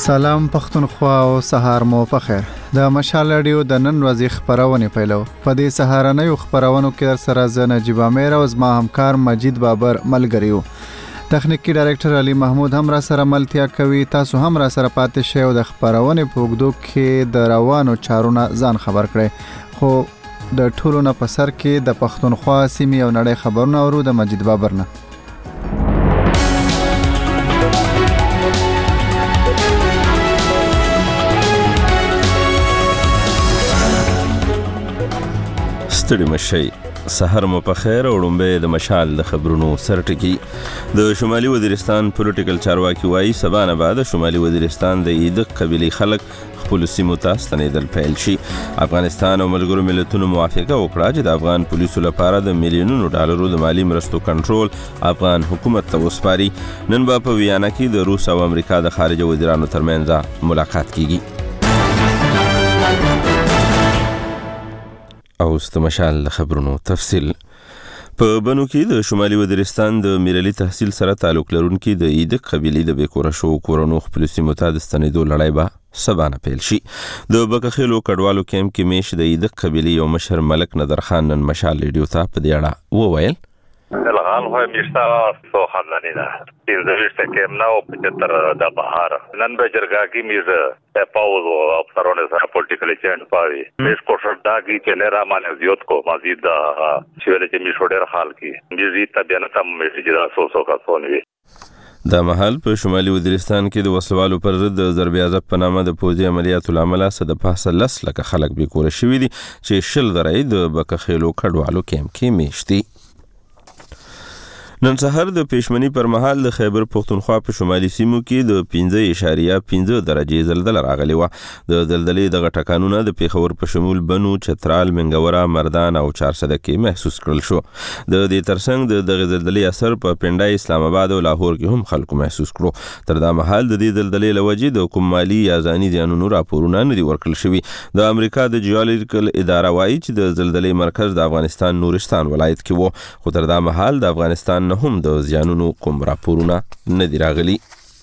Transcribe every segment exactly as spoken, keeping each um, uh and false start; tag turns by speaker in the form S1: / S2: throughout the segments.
S1: سلام پښتونخوا او سهار مو په خیر. د مشال رادیو د نن ورځې خبرونه پیلو. په دې سهارنۍ خبرونو کې سره ز نجیب امیر او زما همکار مجید بابر ملګریو. تخنیکی ډایرکټر علي محمود هم را سره ملتیا کوي. تاسو هم را سره پاتې شئ او د خبرونه په وګدو کې د روانو چارونو ځان خبر کړئ. خو د ټولو نه په سر کې د پښتونخوا سیمې او نړۍ خبرونه اورو د مجید بابر نه.
S2: ستړي مشي سحر مو په خیر او لومبه د مشال د خبرونو سرټکی. د شمالي وزیرستان پولیټیکل چارواکي وایي سبا نه بعد شمالي وزیرستان د ایدق قبيلي خلک خپل سیمو ته ستنېدل پیل شي. افغانستان او ملګرو ملتونو موافقه وکړه چې د افغان پولیسو لپاره د میلیونونو ډالرو د مالی مرستو کنټرول افغان حکومت ته وسپاري. نن به په ویانا کې د روس او امریکا د خارجه وزیرانو ترمنځ ملاقات کیږي. او ست مشال خبرونو تفصیل. په بنو کې د شمالي وزیرستان د میرلی تحصیل سره تعلق لرونکي د ایدق قبيلي د بیکوره شو کورونو خپل سیمو ته د ستنېدو لړۍ به سبا نه پیل شي. د بکخیلو کډوالو کیمپ کې میش د ایدق قبيلي یو مشر ملک نظر خان نن مشال ریډیو ته په دې اړه وویل.
S3: الغال هو میشتا سو خاندانی ده پینځه کې نو پچتر د بهار نن به جرګاګي میز پاوز او افسرونه سره پولیټیکل ایجنټ پاوي میس کوشش داګي چې نه را مانه زیات کو مزید دا چې ولې چې می شوډر حال کې میزي تبيان تم میږي دا سو سو کا سونوي.
S2: د محل په شمالي وزیرستان کې د وسلوالو پر ضد د ضرب عزب په نامه د پوځي عملیاتو لامل سره د پاسه لس لکه خلک به کور شوي دي چې شل درې د بکخیلو کډوالو کیمپ کې میشتي. نن سحر د پېشمنی پر مهال د خیبر پښتونخوا په شمالي سیمو کې د پنځه اعشاریه پنځه درجې زلزلہ راغلی و. د زلزلې د غټکانونه د پیښور په شمول بنو، چترال، منګورا، مردان او چارسده کې محسوس کړل شو. د دې ترڅنګ د دغه زلزلې اثر په پنډای، اسلام آباد او لاهور کې هم خلکو محسوس کړو. تر دا مهال د دې زلزلې لوجې د کوم مالی یا ځاني زیانونو راپورونه نه دي ورکړل شوي. د امریکا د جیولوجیکل اداره وایي چې د زلزلې مرکز د افغانستان نورستان ولایت کې و. خو تر دا مهال د افغانستان نه هم د زیانونو کوم راپورونه نه دی راغلي.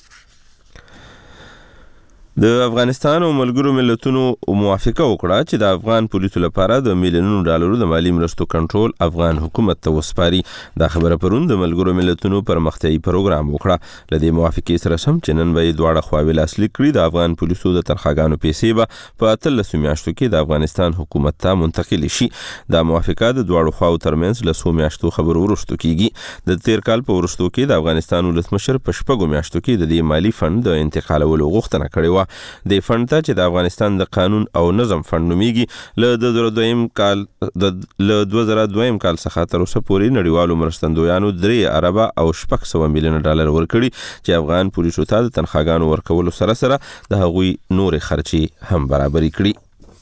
S2: د افغانستان او ملګرو ملتونو موافقه وکړه چې د افغان پولیسو لپاره د میلیونونو ډالرو د مالی مرستو کنټرول افغان حکومت ته وسپاري. دا خبره پرون د ملګرو ملتونو پرمختیایي پروګرام وکړه. له دې موافقې سره سم چې نن به دواړه خواوې لاسلیک کړي د افغان پولیسو د تنخواګانو پیسې به په اتلسو میاشتو کې د افغانستان حکومت ته منتقل شي. دا موافقه د دواړو خواو ترمنځ له څو میاشتو خبرو وروسته کیږي. د تیر کال په وروستو کې د افغانستان ولسمشر په شپږو میاشتو کې د دې مالی فند د انتقالولو غوښتنه کړې و. د فند ته چې د افغانستان د قانون او نظم فند نومیږي له د دوه زره دویم کال د له دوه زره دویم کال څخه تر اوسه پورې نړیوالو مرستندویانو درې اربه او شپږ سوه میلیونه ډالر ورکړي چې افغان پولیسو ته د تنخواګانو ورکولو سره سره د هغوی نورې خرچې هم برابرې کړي.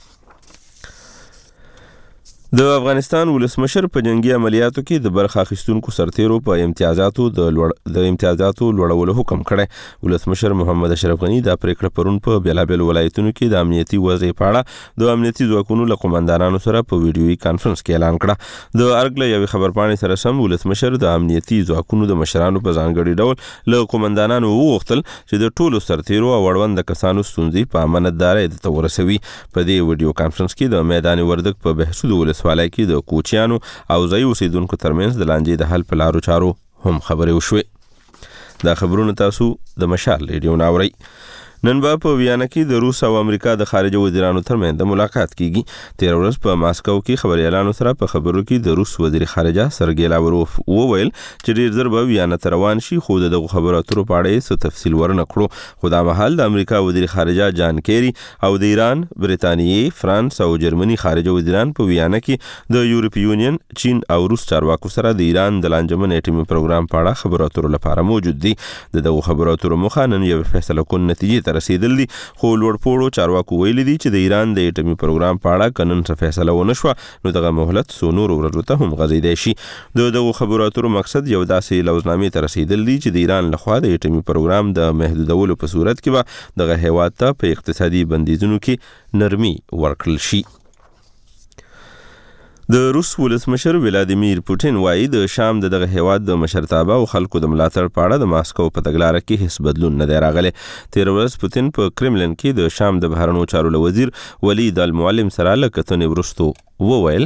S2: د افغانستان ولسمشر په جنگي عملیاتو کې د برخه اخیستونکو سرتیرو په امتیازاتو د لوړ د امتیازاتو لوړولو حکم کړی. ولسمشر محمد اشرف غنی دا پریکړه پرون په بیلابل ولایتونو کې د امنیتي وضع په اړه د امنیتي ځواکونو له قومندانانو سره په ویډیويي کانفرنس کې اعلان کړه. د ارګ له یوې خبرپاڼې سره سم ولسمشر د امنیتي ځواکونو د مشرانو په ځانګړي ډول له قومندانانو وغوښتل چې د ټولو سرتیرو او اړوند کسانو ستونزې په امانتدارۍ ته ورسوي. په دې ویډیو کانفرنس کې د میدان وردګ په بهسود ولس ولای کې د کوچیانو او ځای اوسیدونکو ترمنځ د لانجې د حل په لارو چارو هم خبرې وشوې. دا خبرونه تاسو د مشال ریډیو نه اورئ. نن به په ویانا کې د روس او امریکا د خارجه وزیرانو ترمنځ ملاقات کیږي. تیر ورځ په ماسکو کې خبريالانو سره په خبرو کې د روس وزیر خارجه سرګی لاوروف وویل چې ډیر زر به ویانا ته روان شي خو دغه خبرو اترو په اړه څه تفصیل ورنه کړو. خو دا مهال د امریکا وزیر خارجه جان کیری او د ایران، برتانیې، فرانس او جرمني خارجه وزیران په ویانا کې د یورپی یونین، چین او روس چارواکو سره د ایران د لانجمن اټومي پروګرام په اړه خبرو اترو لپاره موجود دي. دغه خبرو اترو مخه نن یو فیصله کون نتیجې رسیدل دي. خو لوړپوړو چارواکو ویلي دي چې د ایران د اټومي پروګرام په اړه قانون څخه فیصله ونه شوه نو دغه مهلت څو نورو ورځو ته هم غځېدای شي. د دغو خبرو اترو مقصد یو داسې لوزنامې ته رسیدل دي چې د ایران لخوا د اټومي پروګرام د محدودولو په صورت کې به دغه هیواد ته په اقتصادي بندیزونو کې نرمي ورکړل شي. د روس ولسمشر ولادیمیر پوتین وایي د شام د دغه هیواد د مشرتابه او خلکو د ملاتړ په اړه د ماسکو په تګلاره کې هیڅ بدلون نه دی راغلی. تیر ورځ پوتین په کرملن کې د شام د بهرنیو چارو له وزیر ولید المعلم سره له کتنې وروسته وویل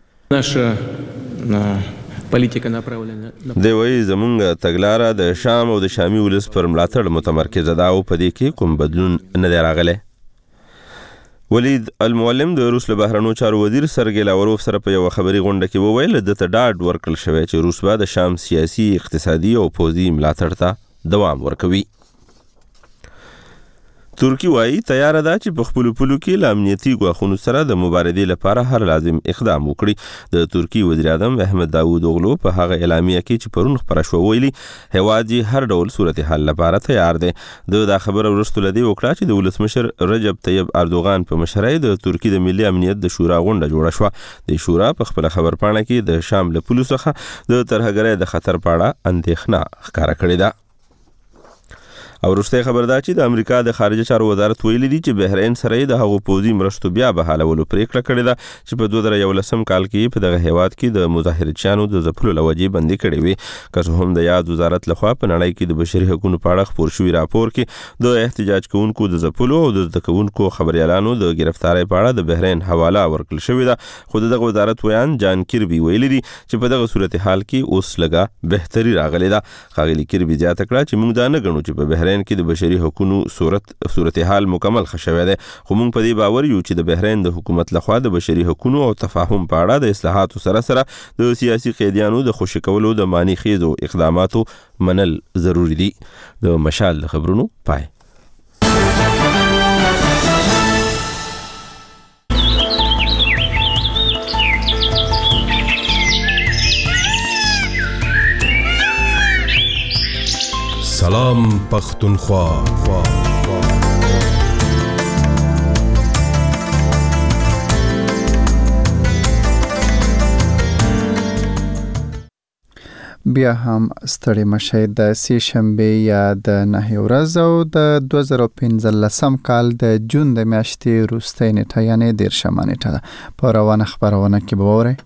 S2: دی وایي زمونږ تګلاره د شام او د شامي ولس پر ملاتړ متمرکزه ده او په دې کې کوم بدلون نه دی راغلی. ولید المعلم د روس له بهرنیو چارو وزیر سرګی لاوروف سره په یوه خبري غونډه کې وویل د ته ډاډ ورکړل شوی چې روس به د شام سیاسي، اقتصادي او پوځي ملاتړ ته دوام ورکوي. ترکی وایي تیاره ده چې په خپلو پولو کې له امنیتي ګواښونو سره د مبارزې لپاره هر لازم اقدام وکړي. د ترکي وزیر اعظم احمد داوود اوغلو په هغه اعلامیه کې چې پرون خپره شوه ویلي هیواد یې هر ډول صورتحال لپاره تیار دی. د دا خبره وروسته له دې وکړه چې د ولسمشر رجب طیب اردوغان په مشرۍ د ترکي د ملي امنیت د شورا غونډه جوړه شوه. د شورا په خپله خبرپاڼه کې د شام له پولو څخه د ترهګرۍ د خطر په اړه اندېښنه ښکاره کړې ده. او وروستی خبر دا چې د امریکا د خارجه چارو وزارت ویلي دي چې بحرین سره یې د هغو پوځي مرستو بیا بحالولو پریکړه کړې ده چې په دوه زره یولسم کال کې په دغه هیواد کې د مظاهرچیانو د ځپلو له وجې بندي کړې وي. که څه هم د یاد وزارت لخوا په نړۍ کې د بشري حقونو په اړه خپور شوي راپور کې د احتجاج کوونکو د ځپلو او د زده کوونکو خبریالانو د ګرفتارۍ په اړه د بحرین حواله ورکړل شوې ده، خو دغه وزارت ویان جان کیربي ویلي دي چې په دغه صورتحال کې اوس لږه بهتري راغلې ده. ښاغلي کیربي زیاته کړه چې موږ دا نه ګڼو چې په بحرین کې د بشري حقوقو صورت صورتحال مکمل ښه شوی دی، خو موږ په دې باور یو چې د بحرین د حکومت لخوا د بشري حقوقو او تفاهم په اړه د اصلاحاتو سره سره د سیاسي قیدیانو د خوشي کولو د معنی خیزو اقداماتو منل ضروری دي. د مشال خبرونو پای.
S4: سلام پختونخوا.
S1: بیا هم ستړي مشئ. د سې شنبې یا د نهۍ ورځ او د دوه زره پنځلسم کال د جون د میاشتې وروستۍ نیټه یعنې دېرشمه نیټه ده. په روانه خپرونه کې به واورئ.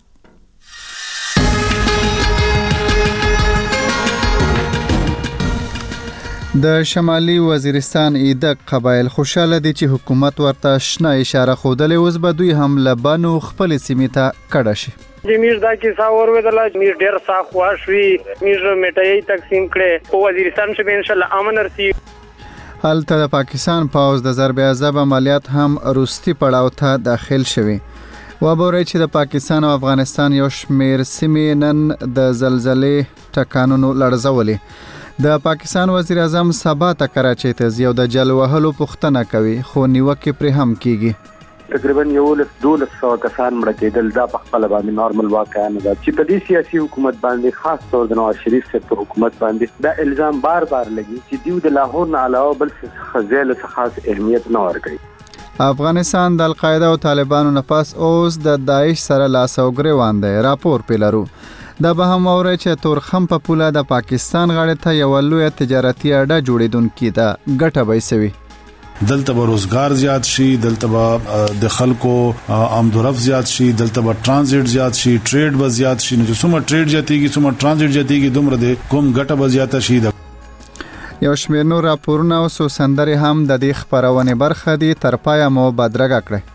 S1: د شمالي وزیرستان ایدک قبایل خوشاله دي چې حکومت ورته شنه اشاره ښودلې، اوس به دوی هم له بنو خپلې سیمې ته کډه شي.
S5: میر دا کیسه ورودله، میر ډېر سخت خوښ وي، میر میټایي تقسیم کړې په وزیرستان کې به انشاءالله امن رسي.
S1: هلته د پاکستان پوځ د ضرب عذاب عملیات هم وروستي پړاو ته داخل شوي. وبورئ چې د پاکستان او افغانستان یو شمېر سیمې نن د زلزلې ټکانونو لړزولې. د پاکستان وزیر اعظم سبا ته کراچۍ ته ځي او د جل وهلو پوښتنه کوي، خو نیوکې پرې هم کیږي.
S6: تقریبا یولس دولس سوه کسان مړه کېدل، دا په خپله باندې نارمل واقعه نه ده چې په دې سیاسي حکومت باندې خاص طور د نواز شریف صاحب پر حکومت باندې دا الزام بار بار لګي چې دوی د لاهور نه علاوه بل څه ځای له خاص اهمیت نه ورکوي.
S1: افغانستان د القاعده او طالبانو نه پس اوس د داعش سره لاس او ګریوان دی. راپور پې لرو. دا به هم اورئ چې تورخم په پوله د پاکستان غاړې ته یوه لویه تجارتي اډه جوړېدونکې ده. ګټه به یې څه وي؟
S7: دلته به روزګار زیات شي، دلته به د خلکو آمد و رفت زیات شي، دلته به ترانزیت زیات شي، ټریډ به زیات شي. نو چې څومره ټریډ زیاتېږي څومره ترانزیت زیاتېږي دومره د کوم ګټه به زیاته شي.
S1: یو شمېر نور راپورونه او څو سندرې هم د دې خپرونې برخه دي. تر پایه مو بدرګه کړئ.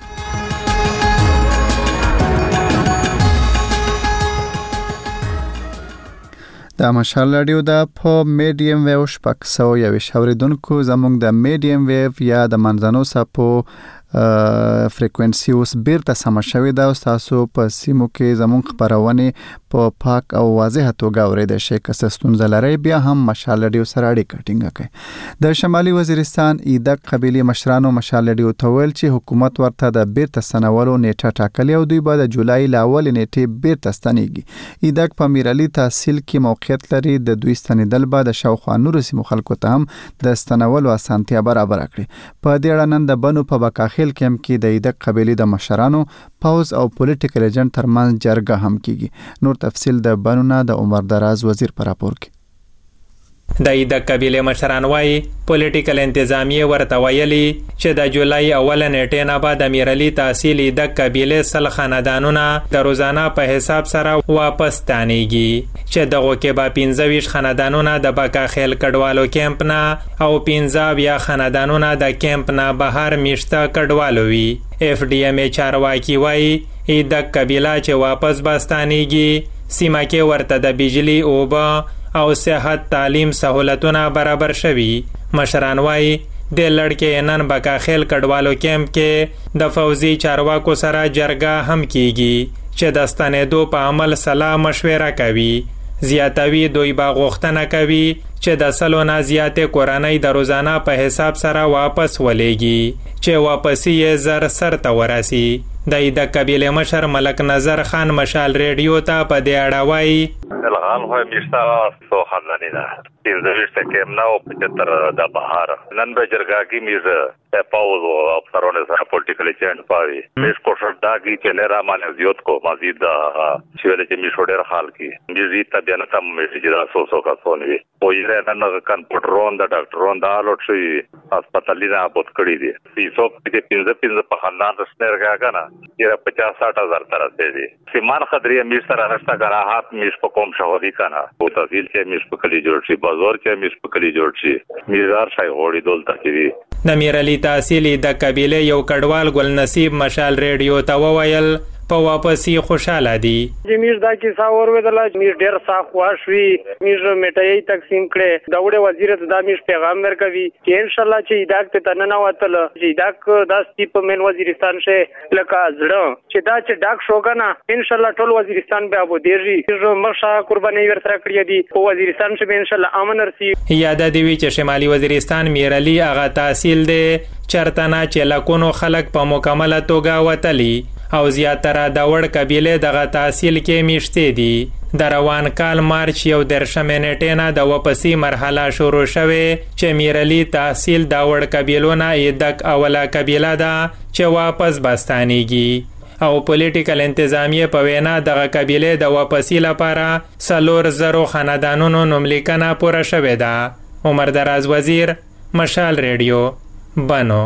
S1: د مشال راډیو د په میډیم ویو شپږ سوه یویشت اوریدونکو زموږ د میډیم ویو یا د منځنو څپو فریکوینسي اوس بیرته سمه شوې ده او ستاسو په سیمو کې زموږ خپرونې په پاک او واضحه توګه اورېدی شئ. که څه ستونزه لرئ بیا هم مشال راډیو سره اړیکه ټینګه کړئ. د شمالي وزیرستان ایدک قبیلې مشرانو مشال راډیو ته ویل چې حکومت ورته د بیرته ستنولو نیټه ټاکلې او دوی به د جولای له اولې نیټې بیرته ستنېږي. ایدک په میرعلي تحصیل کې موقعیت لري. د دوی ستنېدل به د شاوخوا نورو سیمو خلکو ته هم د ستنولو اسانتیا برابره کړي. په دې اړه نن د بنو په بکاخیل کیمپ کې د ایدک قبیلې د مشرانو، پوز او پولیټیکل ایجنټ ترمنځ جرګه هم کیږي. نور تفصیل د بنو نه د عمر دراز وزیر پر راپور کې.
S8: د د قبیله مشران وایي پولیټیکل انتظامیه ورته ویلي چې د جولای اوله نیټې نه بعد امیرعلی تحصیل د قبیله سل خاندانونه د روزانه په حساب سره واپس تانیږي چې دغه کې به پنځه ویشت خاندانونه د بکا خیل کډوالو کیمپ نه او پنځه بیا خاندانونه د کیمپ نه بهر میشته کډوالو وي. اف ډي ام چارواکي وایي د قبیله چې واپس باستانیږي سیمه کې ورته د بجلی اوبه او صحت تعلیم سہولتونه برابر شوي. مشران وایي د لړکې نن بکا خیل کډوالو کیمپ کې د فوزي چارواکو سره جرګه هم کیږي چې د ستنېدو په عمل سلا مشوره کوي. زیاتوي دوی با غوښتنه کوي چې د سلو نه زیاتې کورنۍ د روزانه په حساب سره واپس ولېږي چې واپسی یې زر سر ته ورسي. د د قبیله مشر ملک نظر خان مشال ریډیو ته په دې اړه وایي
S3: الغال خو میشتا سو خاندانی ده پنځه ویشت کېم نه او پچهتر د بهار نن به جرګاګي میز پاوز او افسرونه سره پولیټیکل چینج پاوي میز کوشش دا کی چې نه را مانه زیات کو مزید چې ولې چې می شوډر حال کی مزید ته بیان تم می چې دا سو سو کا سونوي او یې نن کنپټرون د ډاکټرون دا لوټ شي هسپتالینه بوت کړی دي پیسو کې پنځه پنځه په خاندان رسنه راګانا یې پچاس ساٹھ ہزار تر دي سیمان خدری می سره راستا کرا هات می په کوم شهودي کنه او تحصیل کې می په کلی جوړ شي بازار کې می په کلی جوړ شي میزار شای هوړي دولت کې
S8: د میرعلی تحصیل د قبیله یو کډوال ګل نصیب مشال ریډیو ته وویل په واپسی خوشاله دي.
S5: زمیر دا کیسه اورویدله میر ډیر صاف واشوي میر میټای تقسیم کړي دا وړه وزیر ته دا میر پیغام ورکوي چې ان شاء الله چې داک ته نه وتل چې داک د سټیپ من وزیرستان شه لکه زړه چې دا چې داک شوګنا ان شاء الله ټول وزیرستان به ابو دیږي مرشا قرباني ورسره کړی دي او وزیرستان شه ان شاء الله امن ورسي.
S8: یاد دی چې شمالي وزیرستان میرعلی هغه تحصیل دی چرته نه چې لکونو خلک په مکمله توګه وتلی او زیاتره د وړ قبیله دغه تحصیل کې میشته دي. د روان کال مارچ یو درشمه نیټه نه د واپسی مرحله شروع شوه چې میرعلی تحصیل د وړ قبیلو نه دک اوله قبیله ده چې واپس باستانیږي او پولیټیکل انتظامیه په وینا دغه قبیله د واپسی لپاره سلور زرو خاندانونو نوملیکنه پوره شوه ده. عمر دراز وزیر مشال ریډیو بنو.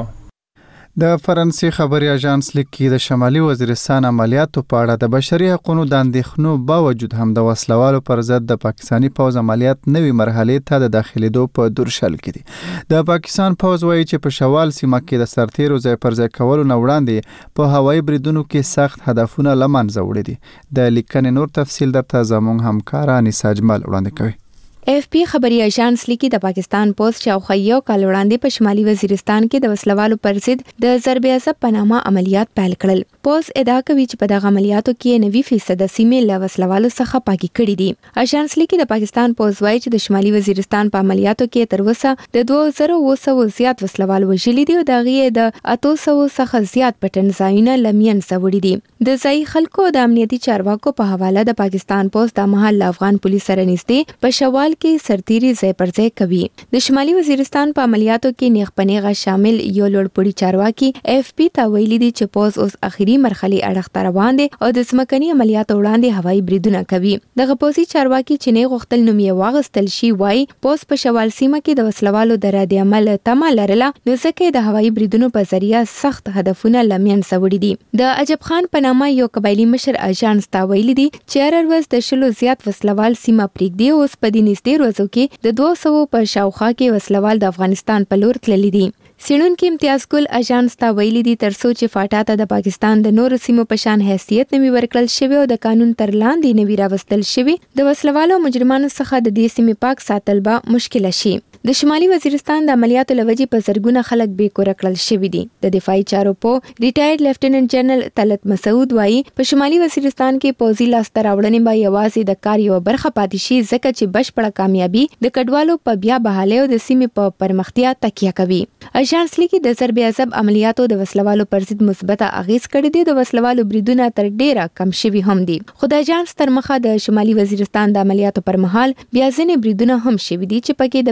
S1: د فرانسې خبري اژانس لیکي د شمالي وزیرستان عملیاتو په اړه د بشري حقوقو د اندېښنو باوجود هم د وسلوالو پر ضد د پاکستاني پوځ عملیات نوې مرحلې ته د داخليدو په دورشل کې دي. د پاکستان پوځ وایي چې په شوال سیمه کې د سرتیرو ځای پر ځای کولو نه وړاندې په هوایي بریدونو کې سخت هدفونه له منځه وړي دي. د لیکنې نور تفصیل درته زموږ همکار انیس اجمل وړاندې کوي.
S9: اف پی خبري اژانس لیکي د پاکستان پولیس شاوخوا یو کال وړاندې په شمالي وزیرستان کې د وسلوالو پر ضد د ضرب عصب په نامه عملیات پیل کړل. پولیس ادعا کوي چې په دغه عملیاتو کې نوي فیصد سیمې له وسلوالو څخه پاکي کړې دي. اژانس لیکي د پاکستان پولیس وایي چې د شمالي وزیرستان په عملیاتو کې تر اوسه د دوه زره اوه سوه زیات وسلوال وژلي دي او د هغې د اته سوه څخه زیات پټن ځایونه له منځه وړي دي. د ځایي خلکو د امنیتي چارواکو په حواله د پاکستان پولیس د مهال له افغان پولیس سره نږدې په شوال کې سرتیري ځای پر ځای کوي. د شمالي وزیرستان په عملیاتو کې نیغ پنیغه شامل یو لوړپوړي چارواکي اف پی ته ویلي دي چې پوز اوس اخیری مرحله اړخ ته روان دي او د ځمکني عملیاتو وړاندې هوایي بریدونه کوي. دغه پوزي چارواکي چې نه غوښتل نوم یې واغستل شي وایي پوز په شوال سیمه کې د وسلوالو د رد عمل تمه لرله نو ځکه د هوایي بریدونو په ذریعہ سخت هدفونه لمن سوړي دي. د عجب خان په نامه یو قبایلی مشر اژانس ته ویلي دي چې هر ورځ د شلو زیات وسلوال سیمه پریږدي اوس په دې نږدې ورځو کې د دوه سوه په شاوخوا کې وسلوال د افغانستان په لور تللي دي. سیړونکو امتیاز ګل اژانس ته ویلي دي ترڅو چې فاټا ته د پاکستان د نورو سیمو په شان حیثیت نوي ورکړل شوی او د قانون تر لاندې نوي راوستل شوی د وسلوالو مجرمانو څخه د دې سیمې پاک ساتل به مشکل شي. د شمالي وزیرستان د عملیاتو لوجې په زرګونه خلک بې کوره کړل شوي دي. د دفاعي چارو په ریټایرډ لیفټیننټ جنرال طلعت مسعود وایي په شمالي وزیرستان کې پوځي لاسته راوړنې به یوازې د کار یو برخه پاتې شي ځکه چې بشپړه کامیابي د کډوالو په بیا بحالۍ او د سیمې په پرمختیا تکیه کوي. اژانس لیکي د ضرب عصب عملیاتو د وسلوالو پر ضد مثبته اغیز کړی دی. د وسلوالو بریدونه تر ډیره کم شوي هم دي. خو د اژانس تر مخه د شمالي وزیرستان د عملیاتو پر مهال بیا ځینې بریدونه هم شوي دي چې پکې د پیښور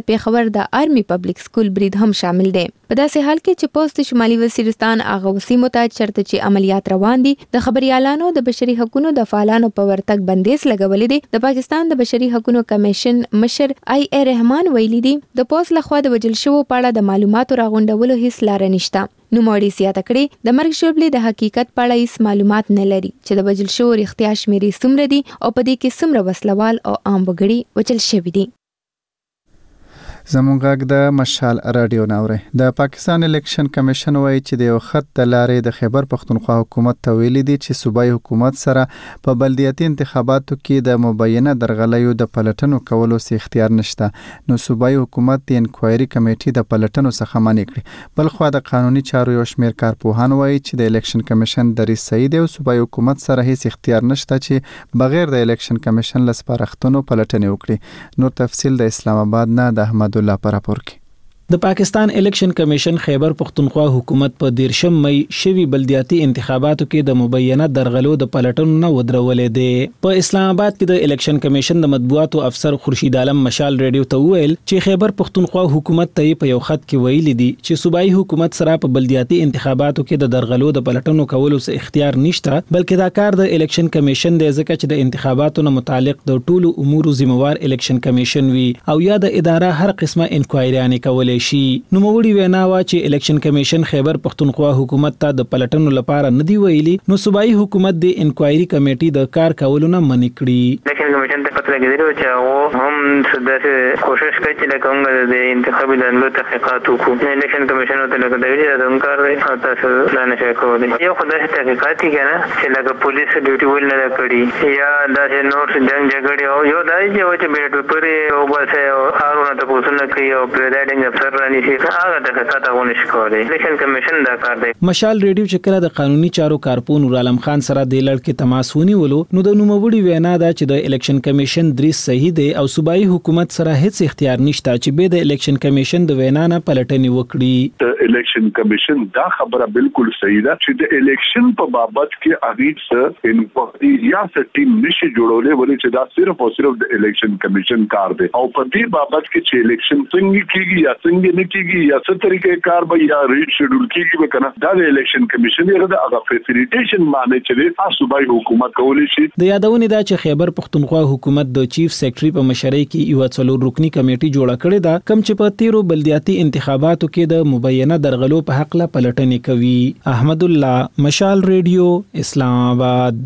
S9: پر د آرمي پبلک سکول برید هم شامل دی. په داسې حال کې چې پوسټ شمالي وزیرستان هغه سیمو ته چرته چې عملیات روان دي د خبريالانو د بشري حقوقو د فعالانو په ورتګ بندیز لګولې دي. د پاکستان د بشري حقوقو کمیشن مشر آی ای رحمان ویلي دي د پوسټ لخوا د وجل شوو په اړه د معلوماتو راغونډولو هیڅ لار نشته. نوموړي زیاته کړې د مرګ ژوبلې د حقیقت په اړه هیڅ معلومات نه لري چې د وجل شوو رښتیا شمیرې څومره دي او په دې کې څومره وسلوال او عام وګړي وجل شوي دي.
S1: زموږ غږ د مشال رادیو ناوره د پاکستان الیکشن کمیشن وایي چې د یو خط د لارې د خیبر پختونخوا حکومت ته ویلي دي چې صوبایي حکومت سره په بلدیاتي انتخاباتو کې د مبینه درغلیو د پلټنو کولو څه اختیار نشته. نو صوبایي حکومت د انکوایري کمیټې د پلټنو څخه منع کړي. بل خو د قانوني چارو یو شمېر کارپوهان وایي چې د الیکشن کمیشن دریځ صحیح دی او صوبایي حکومت سره هیڅ اختیار نشته چې بغیر د الیکشن کمیشن له سپارښتنو پلټنې وکړي. نور تفصیل د اسلام آباد نه د احمد الله پراپور کی.
S10: د پاکستان الیکشن کمیشن خیبر پختونخوا حکومت په دیرشم مئی شوی بلدیاتي انتخاباتو کې د مبینه درغلو د پلټنو نه ودرولې دي. په اسلام آباد کې د الیکشن کمیشن د مطبوعاتو افسر خورشید عالم مشال ریډیو ته ویل چې خیبر پختونخوا حکومت ته په یو خط کې ویلي دي چې صوبایي حکومت سره په بلدیاتي انتخاباتو کې د درغلو د پلټنو کولو څه اختیار نشته، بلکې دا کار د الیکشن کمیشن دی ځکه چې د انتخاباتو نه متعلق د ټولو امورو ذمہوار الیکشن کمیشن وي او یا د اداره هر قسمه انکوایریانې کولې شي. نو موړي وینا وا چې الیکشن کمیشن خیبر پختونخوا حکومت ته د پلټنو لپاره ندی ویلي، نو صوبایي حکومت د انکوایري کمیټې د کار کولو نه منع کړي.
S11: الیکشن کمیشن ته پته لګیدل چې هغه هم سداسه کوشش کوي چې لکه د انتخابي دندو تحقیقات وکړي. الیکشن کمیشن ته لکه د ویلي د کار دی او تاسو دا نه شي کولای. یو خدای ته تحقیقات کیږي چې لکه پولیس ډیوټي ول نه کړي یا د نور جنگ جګړې او یو دای چې بیلټ پیپر او بس او هارونه ته پوښتنه کوي او پریزایډینګ افسر رانی شي هغه د حقیقتونه شکولای. الیکشن کمیشن دا کار دی.
S10: مشال ریډیو چې کله د قانوني چارو کارپون نور عالم خان سره د لړ کې تماس ونیولو نو د نوموړي وینا دا چې د الیکشن کمیشن دریځ صحیح دی او صوبایي حکومت سره هیڅ اختیار نشته چې به د الیکشن کمیشن د وینا نه پلټنې وکړي.
S12: د الیکشن کمیشن دا خبره بالکل صحیح ده چې د الیکشن په بابت کې اغیز سره انکوایري یا ټیم نشي جوړولې ولې چې دا صرف او صرف د الیکشن کمیشن کار دی او په دې بابت کې چې الیکشن څنګه کیږي یا څنګه نه کیږي یا څه طریقې کار به یا ریټ شیډول کیږي به کنه دا د الیکشن کمیشن یې د هغه فیسیلیټیشن معنی چې د صوبایي حکومت کولی شي.
S10: د یادونه دا چې خیبر پختونخوا حکومت د چیف سیکریټری په مشرۍ کې یو څلور رکنی کمیټه جوړه کړې ده کوم چې په تیرو بلدیاتي انتخاباتو کې د مبینه درغلو په حق له پلټنې کوي. احمد الله مشال ریډیو اسلام آباد.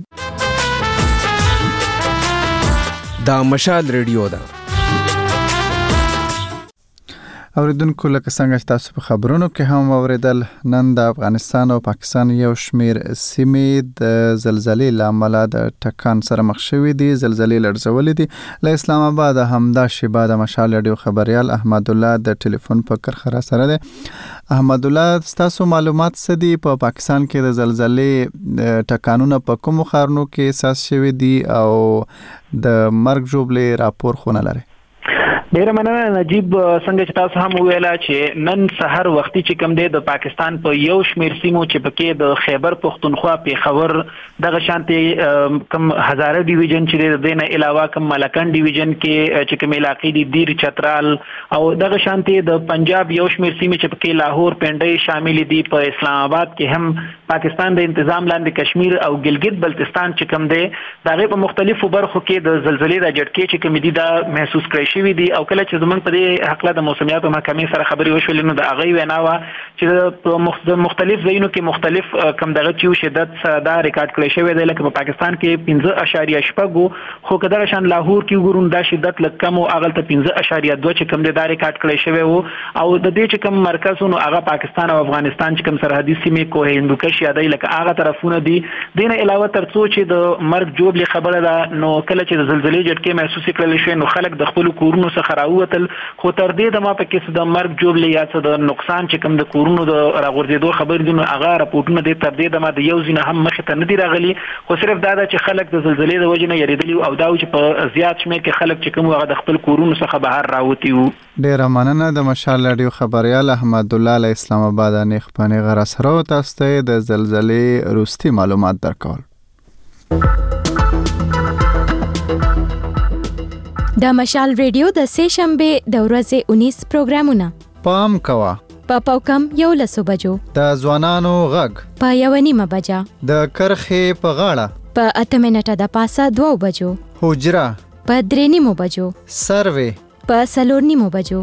S13: دا مشال ریډیو ده.
S1: اوریدونکو لکه څنګه چې تاسو په خبرونو کې هم اوریدل نن د افغانستان او پاکستان یو شمیر سیمې د زلزلې لامل د ټکان سره مخ شوې دي. زلزلې لړزولې دي. له اسلام آباد همدا شیبه د مشال ریډیو خبريال احمد الله د ټلیفون په کرخه سره ده. احمد الله تاسو معلومات څه دي په پاکستان کې د زلزلې ټکانونه په کوم خارونو کې احساس شوي دي او د مرګ ژوبلې راپور خونه لري؟
S14: ډیره مننه نجیب، څنګه چې تاسو هم ویلا چې نن سحر وختي چې کم دی د پاکستان په یو شمیر سیمو چې پکې د خیبر پختونخوا پیښور دغه شانتي کم هزاره ډیویژن چې د دینه علاوه کم ملکن ډیویژن کې چې کوم علاقې دي دیر چترال او دغه شانتي د پنجاب یو شمیر سیمې چې پکې لاهور پنډۍ شامل دي. په اسلام آباد کې هم پاکستان د تنظیم لاندې کشمیر او ګلګت بلتستان چې کم دی دغه په مختلفو برخو کې د زلزلې د جټکې چې کوم دي دا محسوس کړی شوی دي او کله چې زمونږ په دې حق له د موسمیاتو محکمې سره خبرې وشولې نو د هغې وینا وه چې په مختلف ځایونو کې مختلف کم دغه چې شدت سره دا ریکارډ کړی شوی دی لکه په پاکستان کې پنځه اشاریه شپږ خو که دغه شان لاهور کې وګورو دا شدت لږ کم و هغلته پنځه اشاریه دوه چې کوم دی دا ریکارډ کړی شوی و او د دې چې کوم مرکز و نو هغه پاکستان او افغانستان چې کوم سرحدي سیمې کوه هندوکش یا دی لکه هغه طرفونه دي. دې نه علاوه تر څو چې د مرګ جوړلې خبره ده نو کله چې د زلزلې جټکې محسوس کړل شوی نو خلک د خپل کورونو څخه راووتل خو تر دې د ما په کې د مرګ جوړلې یا څه د نقصان چې کوم د کورونو د راغورځېدو خبر دي نو هغه راپورټونه دي تر دې د ما د یو ځینه هم مخې ته نه دي راغلي خو صرف دا ده چې خلک د زلزلې د وجې نه یریدلي او دا چې په زیات شمېر کې خلک چې کوم هغه د خپل کورونو څخه بهر راوتي وو.
S1: ډیره مننه د مشال ریډیو خبريال احمد الله له اسلام آباد نه خپانه غره سره تاسو ته د زلزلې روستي معلومات درکول.
S9: د مشال ریډیو د سه شنبه د ورځې انیس پروګرامونه
S1: پام کوا
S9: په پاوکم یو لسو بجو
S1: د ځوانانو غږ
S9: په یو نیمه بجا
S1: د کرخې په غاړه
S9: په اته منټه د پاسه دوه بجو
S1: حجره
S9: په درې نیمو بجو
S1: سروې
S9: په څلور نیمو بجو.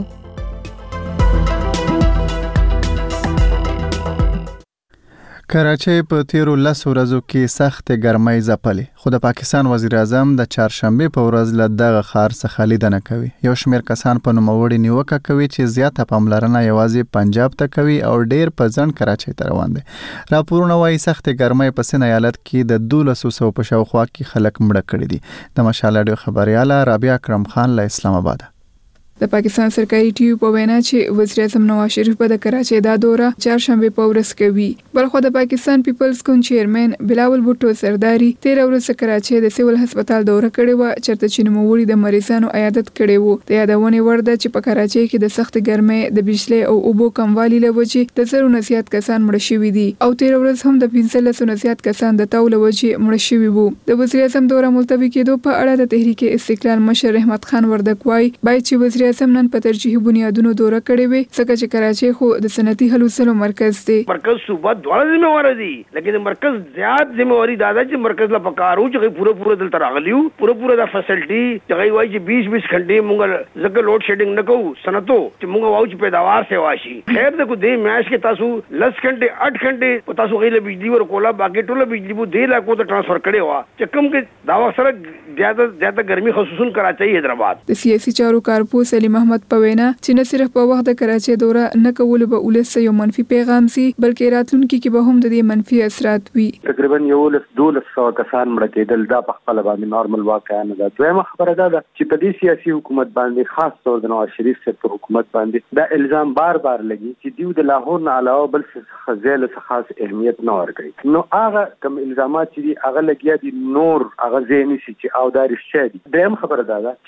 S1: کراچۍ په تیرو لسو ورځو کې سخت ګرمۍ ځپلې، خو د پاکستان وزیر اعظم د چهارشنبه په ورځ له دغه ښار څخه لیدنه کوي. یو شمېر کسان په نوموړي نیوکه کوي چې زیاته پاملرنه یوازې پنجاب ته کوي او ډېر په ځنډ کراچۍ ته روان دي. راپورونه وایي سخت ګرمۍ په سند ایالت کې د دولسو سوو په شاوخوا کې خلک مړه کړي دي. د مشال راډیو خبرياله رابعه اکرم خان له اسلام آباد.
S15: د پاکستان سرکاري ټیو په وینا چې وزیر اعظم نواز شریف په د کراچۍ دا دوره چهارشنبه په ورځ کوي. بلخو د پاکستان پیپلز کون چیرمن بلاول بوټو سرداري تیر ورځ کراچۍ د سیول هسپتال دوره کړې و، چرته چې نوموړي د مریضانو عیادت کړي وو. د یادونه ورده چې په کراچۍ کې د سخت ګرمۍ د بجلی او اوبو کموالي له وجې د زرو نه زیات کسان مړه شوي دي او تیر ورځ هم د پنځلسو نه زیات کسان د تاو له وجې مړه شوي وو. د وزیر اعظم دوره ملتوي کېدو په اړه د تحریک استقلال مشر رحمت خان وردک وایي باید چې وزیر اعظم نن په ترجیحي بنیادونو دوره کړې وي، ځکه چې کراچۍ خو د صنعتي هلوڅلو مرکز دی.
S16: مرکز صوبه دواړه ذمہوار دي، لیکن مرکز زیات ذمہواری دا ده چې مرکز لا پکارو چې پوره پوره دلته راغلیو، پوره پوره د فیسلټي چې وایي چې بیس بیس غنټې مونږ زګ لوډ شیډینګ نه کوو، صنعتو چې مونږ واو چې پیداوار سي واشي. خیر د کو دې میاش کې تاسو لس غنټې اټ غنټې په تاسو غیله بجلی ور کولا باقي ټوله بجلی بو دې لا کو ته ټرانسفر کړي وا چې کوم کې دا سره زیاده زیاده ګرمي خصوصا کراچۍ حیدرآباد.
S15: د سیاسي چارو کارپوس سلیم احمد په وینا چې نه صرف په وخت د کراچۍ دوره نه کول به ولس یو منفي پیغام سي، بلکې راتلونکي کې به هم د دې منفي اثرات وي.
S6: تقریبا یو لس دولس سو کسان مړه کېدل، دا په خپل باندې نارمل واقعا نه ده. دویمه خبره دا ده چې په دې سیاسي حکومت باندې خاص طور د نواز شریف صاحب پر حکومت باندې دا الزام بار بار لګي چې دیو د لاهور نه علاوه بل څه خزیل څه خاص اهمیت نه ورکړي. نو هغه کوم الزامات چې هغه لګیا دي نور هغه ځینې چې او دا رښتیا دي. دریم خبره دا ده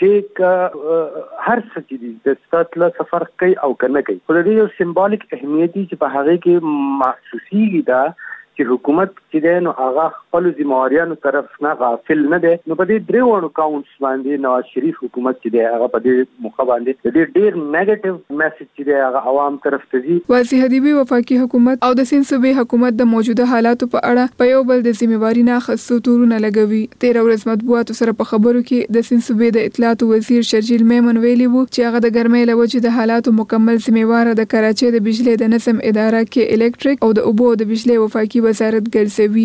S6: چې هر څه چې دي د ستاتله سفر کوي او کنه کوي، خو د دې یو سمبولیک اهمیت چې په هغه کې محسوسیږي دا چې حکومت چې دی نو هغه خپل ذمہواریانو طرف نه غافل نه دی. نو په دې درې وړو کاونټس باندې نواز شریف حکومت چې دی هغه په دې موخه باندې د دې ډېر نیگیټیو میسج چې دی هغه عوام طرف ته ځي.
S15: واضح حبیبي وفاقي حکومت او د سند صوبې حکومت د موجوده حالاتو په اړه په یو بل د ذمہواری نه اخیستو تورونه لګوي. تیر ورځ مطبوعاتو سره په خبرو کې د سند صوبې د اطلاعات وزیر شرجیل میمن ویلي وو چې هغه د ګرمۍ له وجې د حالاتو مکمل ذمہوار د کراچۍ د بجلی د نظم اداره کې الکتریک او د اوبو د بجلی وفاقي وزارت ګرځوي.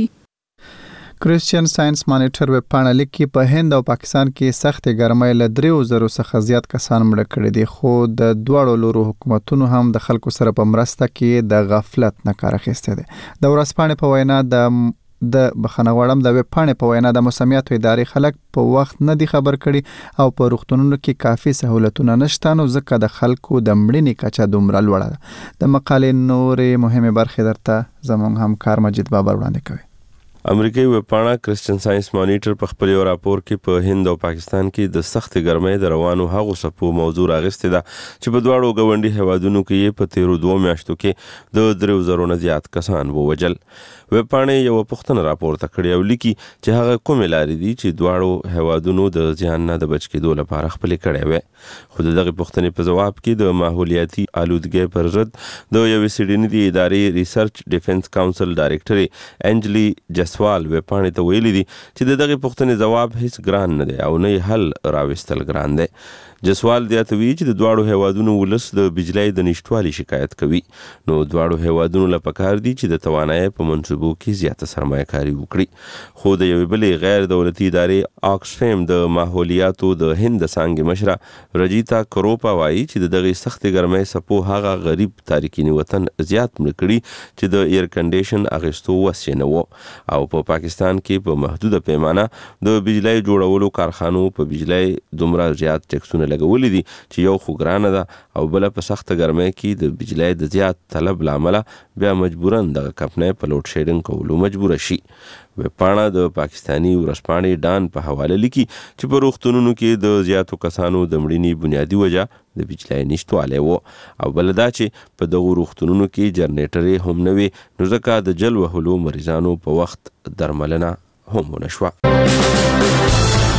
S1: کرسچین ساينس مانیټر ویب پاڼه لیکي په هند او پاکستان کې سخت ګرمۍ له دریو زرو څخه زیات کسان مړه کړي دي، خو د دواړو لورو حکومتونو هم د خلکو سره په مرسته کې د غفلت نه کار اخیستی دی. د ورځپاڼې په وینا د د بخښنه غواړم د ویب پاڼې په وینا د موسمیاتو ادارې خلک په وخت نه دي خبر کړي او په روغتونونو کې کافي سهولتونه نشته، نو ځکه د خلکو د مړینې کچه دومره لوړه ده. د مقالې نورې مهمې برخې درته زموږ همکار مجید بابر وړاندې کوي.
S2: امریکایي ویبپاڼه کرسچین ساينس مانیټر په خپل یو راپور کې په هند او پاکستان کې د سخت ګرمۍ د روانو هغو څپو موضوع راغستې ده چې په دواړو ګاونډي هیوادونو کې په تیرو دوه میاشتو کې د دریو زرو نه زیات کسان ووجل. ویبپاڼې یو پوښتنه راپورته کړې او لیکي چې هغه کومې لارې دي چې دواړو هیوادونو د زیان نه د بچ کېدو لپاره خپلې کړې وې. خو د دغې پوښتنې په ځواب کې د ماحولیاتي آلودګۍ پر ضد د یوې سیډني ادارې ریسرچ ډیفنس کاونسل ډایرکټرې انجلی جسوال ویبپاڼې ته ویلي دي چې د دغې پوښتنې ځواب هیڅ ګران نه دی او نه یې حل راوستل ګران دی. جسوال زیاتوي چې د دواړو هیوادونو ولس د بجلی د نشتوالي شکایت کوي، نو دواړو هیوادونو له پکار دي چې د توانایۍ په منصوبو کې زیاته سرمایه‌کاري وکړي. خو د یوې بلې غیر دولتي ادارې آکسفیم د ماحولیاتو د هند د څانګې مشره رجیتا کروپا وایي چې د دغې سختې ګرمۍ څپو هغه غریب تارکین وطن زیات مړه کړي چې د ایر کنډیشن اخیستو وس یې نه و او په پاکستان کې په محدوده پیمانه د بجلی جوړولو کارخانو په بجلی دومره زیات ټیکسونه لګولې دي چې یو خو ګرانه ده او بله په سخته ګرمۍ کې د بجلی د زیات طلب له امله بیا مجبوراً دغه کمپنۍ په لوډ شیډینګ کولو مجبوره شي. ویبپاڼه د پاکستاني ورځپاڼې ډان په حواله لیکي چې په روغتونونو کې د زیاتو کسانو د مړینې بنیادي وجه د بجلی نشتوالی و او بله دا چې په دغو روغتونونو کې جنریټرې هم نه وي، نو ځکه د جل وهلو مریضانو په وخت درملنه هم ونه شوه.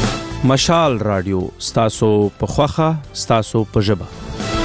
S17: مشال رادیو ستاسو په خوخه ستاسو په ژبه.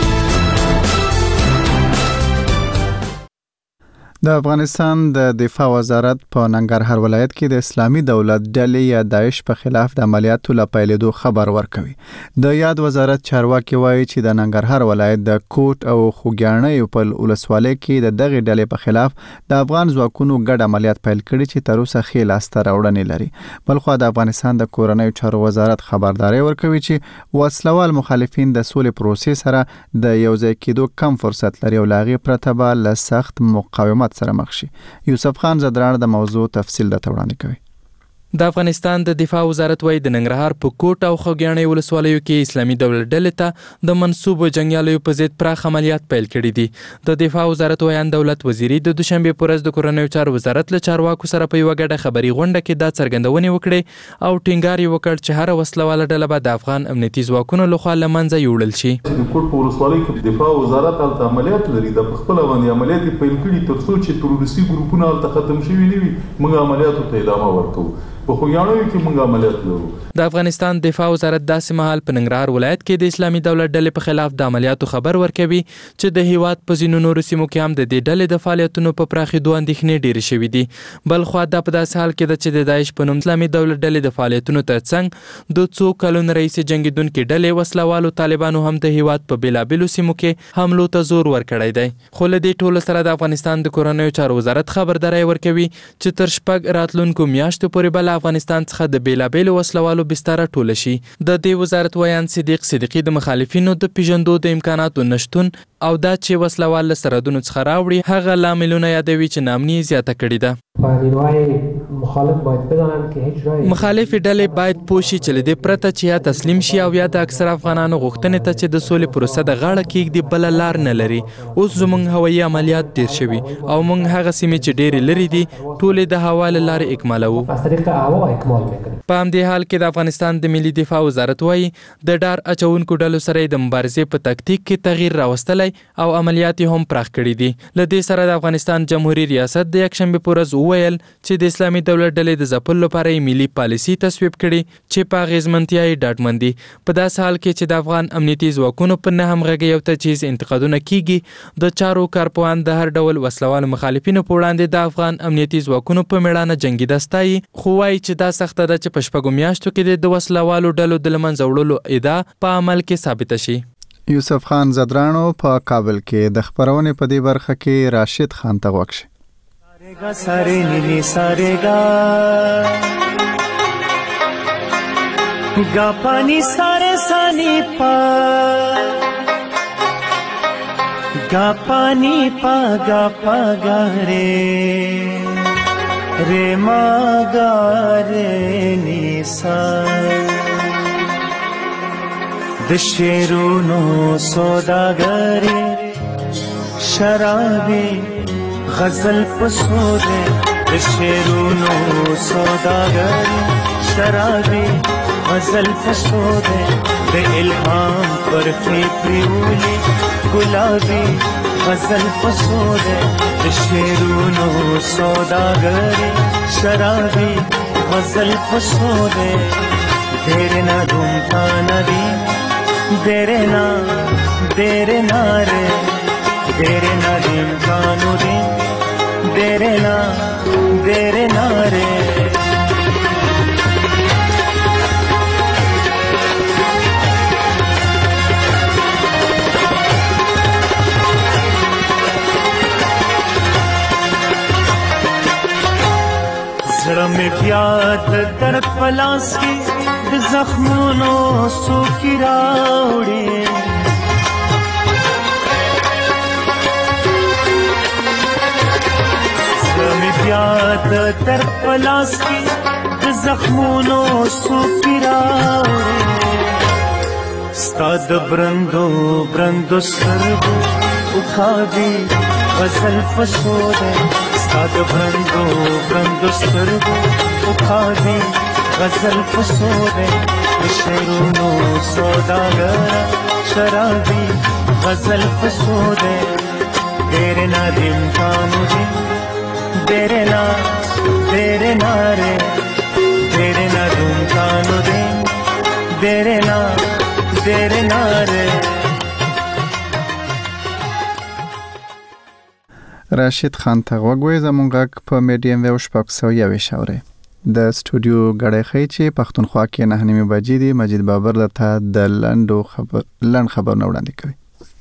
S1: د افغانستان د دفاع وزارت په ننګرهار ولایت کې د اسلامي دولت ډلې یا داعش په خلاف د عملیاتو له پیلېدو خبر ورکوي. د یاد وزارت چارواکي وایي چې د ننګرهار ولایت د کوټ او خوږیاڼیو په ولسوالۍ کې د دغې ډلې په خلاف د افغان ځواکونو ګډ عملیات پیل کړي چې تر اوسه ښې لاسته راوړنې لري. بلخوا د افغانستان د کورنیو چارو وزارت خبرداری ورکوي چې وسلوال مخالفین د سولې پروسې سره د یوځای کېدو کم فرصت لري او له هغې پرته به له سخت مقاومت سره مخ شي. یوسف خان زدران د موضوع تفصیل د وړاندې کوي.
S18: د افغانستان د دفاع وزارت وايي د ننګرهار په کوټ او خوږیاڼي ولسوالیو کې اسلامي دولت ډلې ته د منسوبو جنګیالیو په ضد پراخ عملیات پیل کړي دي. د دفاع وزارت ویان دولت وزیري د دوشنبه په ورځ د کورنیو چارو وزارت له چارواکو سره په یوه ګډه خبري غونډه کې دا څرګندونې وکړې او ټینګار یې وکړ چې هر وسلواله ډله به د افغان امنیتي ځواکونو لخوا له منځه یوړل شي.
S19: د کوټ په ولسوالۍ کې دفاع وزارت هلته عملیات لري، د خپل باندې عملیات پیل کړي تر څو چې تروریستي ګروپونه هلته ختم شوي نه وي. موږ عملیاتو ته ادامه ورکوو. په خوږیاڼیو کې موږ عملیات لرو.
S18: د افغانستان دفاع وزارت داسې مهال په ننګرهار ولایت کې د اسلامي دولت ډلې په خلاف د عملیاتو خبر ورکوي چې د هیواد په ځینو نورو سیمو کې هم د دې ډلې د فعالیتونو په پراخېدو اندېښنې ډېرې شوي دي. بلخوا دا په داسې حال کې ده چې د داعش په نوم اسلامي دولت ډلې د فعالیتونو ترڅنګ د څو کلونو راهیسې جنګېدونکې ډلې وسلوالو طالبانو هم د هیواد په بېلابېلو سیمو کې حملو ته زور ورکړی دی. خو له دې ټولو سره د افغانستان د کورنیو چارو وزارت خبرداری ورکوي چې تر شپږ راتلونکو میاشتو پورې به له افغانستان څخه د بیلابیلو وسلوالو بستره ټوله شي. د دې وزارت ویان صدیق صدیقي د مخالفینو د پیژندو د امکاناتو نشتون او دا چې وسلوال له سرحدونو څخه راوړي هغه لاملونه یادوي چې ناامني زیاته کړې ده.
S20: مخالف باید بدانند که هیچ رای
S18: مخالف ډلې باید پوه شي چې له دې پرته چې یا تسلیم شي او یا د اکثر افغانانو غوښتنې ته چې د سولې پروسه د غاړه کېږدي بله لار نه لري. اوس زموږ هوایي عملیات ډېر شوي او موږ هغه سیمې چې ډېرې لرې دي ټولې د هوا له لارې اکمالوو. په همدې حال کې د افغانستان د ملي دفاع وزارت وایي د ډار اچونکو ډلو سره د مبارزې په تکتیک کې تغییر راوستلی او عملیات هم پراخ کړي دي. له دې سره د افغانستان جمهوریت ریاست د یکشنبې په ورځ وویل چې د اسلامي دولت ډلې د ځپلو لپاره یې ملي پالیسي تصویب کړي چې په اغېزمنتیا یې ډاډمن دي. په داسې حال کې چې د افغان امنیتي ځواکونو په نه همغږۍ او تجهیز انتقادونه کیږي د چارو کارپوهان د هر ډول وسلوالو مخالفینو په وړاندې د افغان امنیتي ځواکونو په میړانه جنګېده ستایي، خو وایي چې دا سخته ده چې په شپږو میاشتو کې د وسلوالو ډلو د له منځه وړلو ادعا په عمل کې ثابته شي.
S1: یوسف خان زدرانو په کابل کې د خبرونې په دې برخه کې راشد خان ته غوږ شي.
S21: سارے نیلی سارے گا گا پانی سارے سانی پا گا پانی پا گا پا گا رے رے ما گا رے نیسا دشیرونو سوداگرے شرابی غزل پسودے د شیرونو سوداگری شرابی غزل پسودے د الهام پر فکریولی گلابی غزل پسودے د شیرونو سوداگری شرابی غزل پسودے دیرے نا دھومتا ندی دیرے نا دیرے نا رے دیرے نا دین کانو دین دیرے نا دیرے نا رے زړه مې بیا د درد په لاس کې د زخمونو څوکې راوړي زړه مې بیا د درد په لاس کې د زخمونو څوکې راوړي ستا د برندو برندو سترګو وکاږي غزل پسو دی ستا د برندو برندو سترګو وکاږي غزل پسو دی د شعرونو سوداګره شرابي غزل پسو دی تیرے نا دن کانو دن تیرے نا تیرے نا رے تیرے نا دن کانو دن देर ना देर ना रे
S1: راشد خان ته وګوي زمونږ غږ په میډیم ویو شپږ سوه یو شاوري د سټوډیو غړې خې چې پښتونخوا کې نه نیمه بجې دي مجید بابر لته د لندو خبر لند خبر نه وړاندې کوي.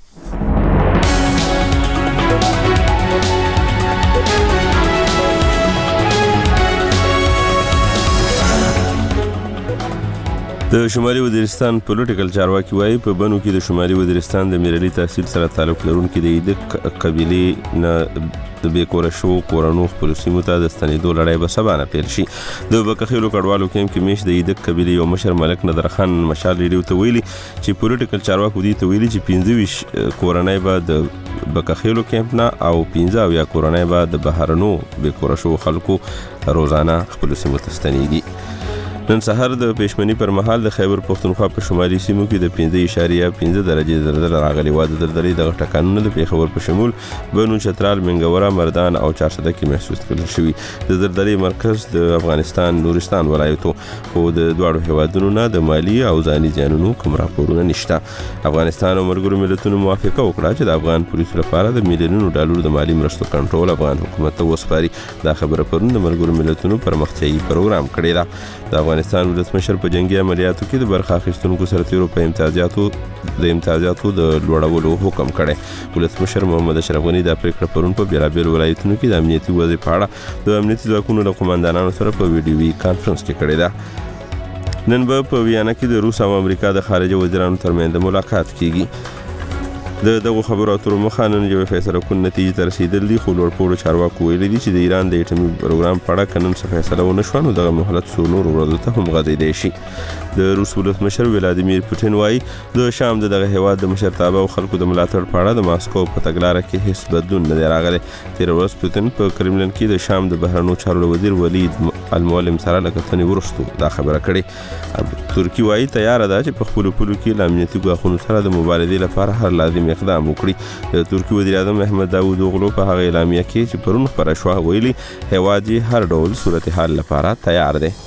S2: د شمالي وزیرستان پولیټیکل چارواکي وایي په بنو کې د شمالي وزیرستان د میرالي تحصیل سره تعلق لرونکي د ایدک قبيله نه د بیکوره شو کورونو خپل سیمو ته د ستنېدو لړۍ به سبا نه پیل شي. د بکخیلو کډوالو کیم کې میش د ایدک قبيله یو مشر ملک نادر خان مشال ریډیو ته ویلي چې پولیټیکل چارواکي دي ته ویلي چې پنځه ویشت کورنۍ به د بکخیلو کیمپ نه او پنځه یا کورنۍ به د بهرنو بیکوره شو خلکو روزانه خپل سیمو ته ستنېږي. نن سحر د پېشمنی پر مهال د خیبر پښتونخوا په شمالي سیمو کې د پنځه اعشاریه پنځه درجه زلزلې راغلي و. د زلزلې د ټکانونو د پیښور په شمول بنو چترال منګورا مردان او چارسده کې محسوس کړل شوی. د زلزلې مرکز د افغانستان نورستان ولایتو خو د دواړو هیوادونو نه د مالی او ځاني زیانونو کوم راپورونه نشته. افغانستان او مرګرو ملتونو موافقه وکړه چې د افغان پولیسو لپاره د میلیونونو ډالرو د مالی مرستو کنټرول افغان حکومت ته وسپاري. دا خبره پرون د مرګرو ملتونو پرمختیایي پروګرام کړی دی. د افغانستان ولسمشر په جنگي عملیاتو کې د برخه اخیستونکو سرتیرو په امتیازاتو د امتیازاتو د لوړولو حکم کړی. ولسمشر محمد اشرف غنی د پریکړه پرون په بیلابیل ولایتونو کې د امنیتي وضع په اړه د امنیتي ځواکونو له قومندانانو سره په ویډیوي کانفرنس کې کړی دی. نن به په ویانا کې د روس او امریکا د خارجه وزیرانو ترمنځ ملاقات کیږي. د دغه خبرو اترو مخه نن یو فیصله کون نتیجه ته رسیدل دي خو لوړپوړو چارواکو ویلي دي چې د ایران د اټومي پروګرام په اړه کنن څه فیصله ونه شو نو دغه مهلت څو نور ورځو ته هم غځېدای شي. د روس ولسمشر ولادیمیر پوتین وایي د شام دغه هیواد د مشرتابه او خلکو د ملاتړ په اړه د ماسکو په تګلارې کې هیڅ بدلون نه دی راغلی. تیر ورځ پوتین په کرملین کې د شام د بهرنیو چارو وزیر ولید المعلم سره لکتنې ورستو دا خبره کړې. ترکی وایي تیار ده چې په خپل پولو کې د امنیتي ګواښونو سره د مبارزې لپاره هر لازم اقدام وکړي. د ترکی وزیر اعظم احمد داوود اوغلو په هغه اعلامیه کې چې پرون خبره شوه ویلي هیواد یې هر ډول صورتحال لپاره تیار دی.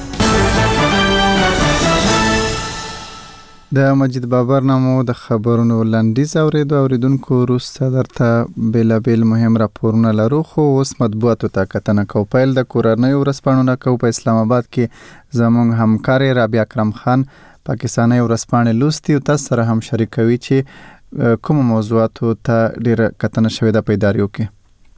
S1: د مجید بابر نامو د خبرونو لنډیز اوریدو اوریدونکو وروسته درته بیلابیل مهم راپورونه لرو خو اوس مطبوعاتو ته کتنه کوو. پیل د کورنۍ ورځپاڼو کوو. په اسلام آباد کې زموږ همکار رابعه اکرم خان پاکستاني ورځپاڼې لوستي او تاسو سره هم شریکوي چې کوم موضوعاتو ته ډیره کتنه شوې ده په اداریو کې.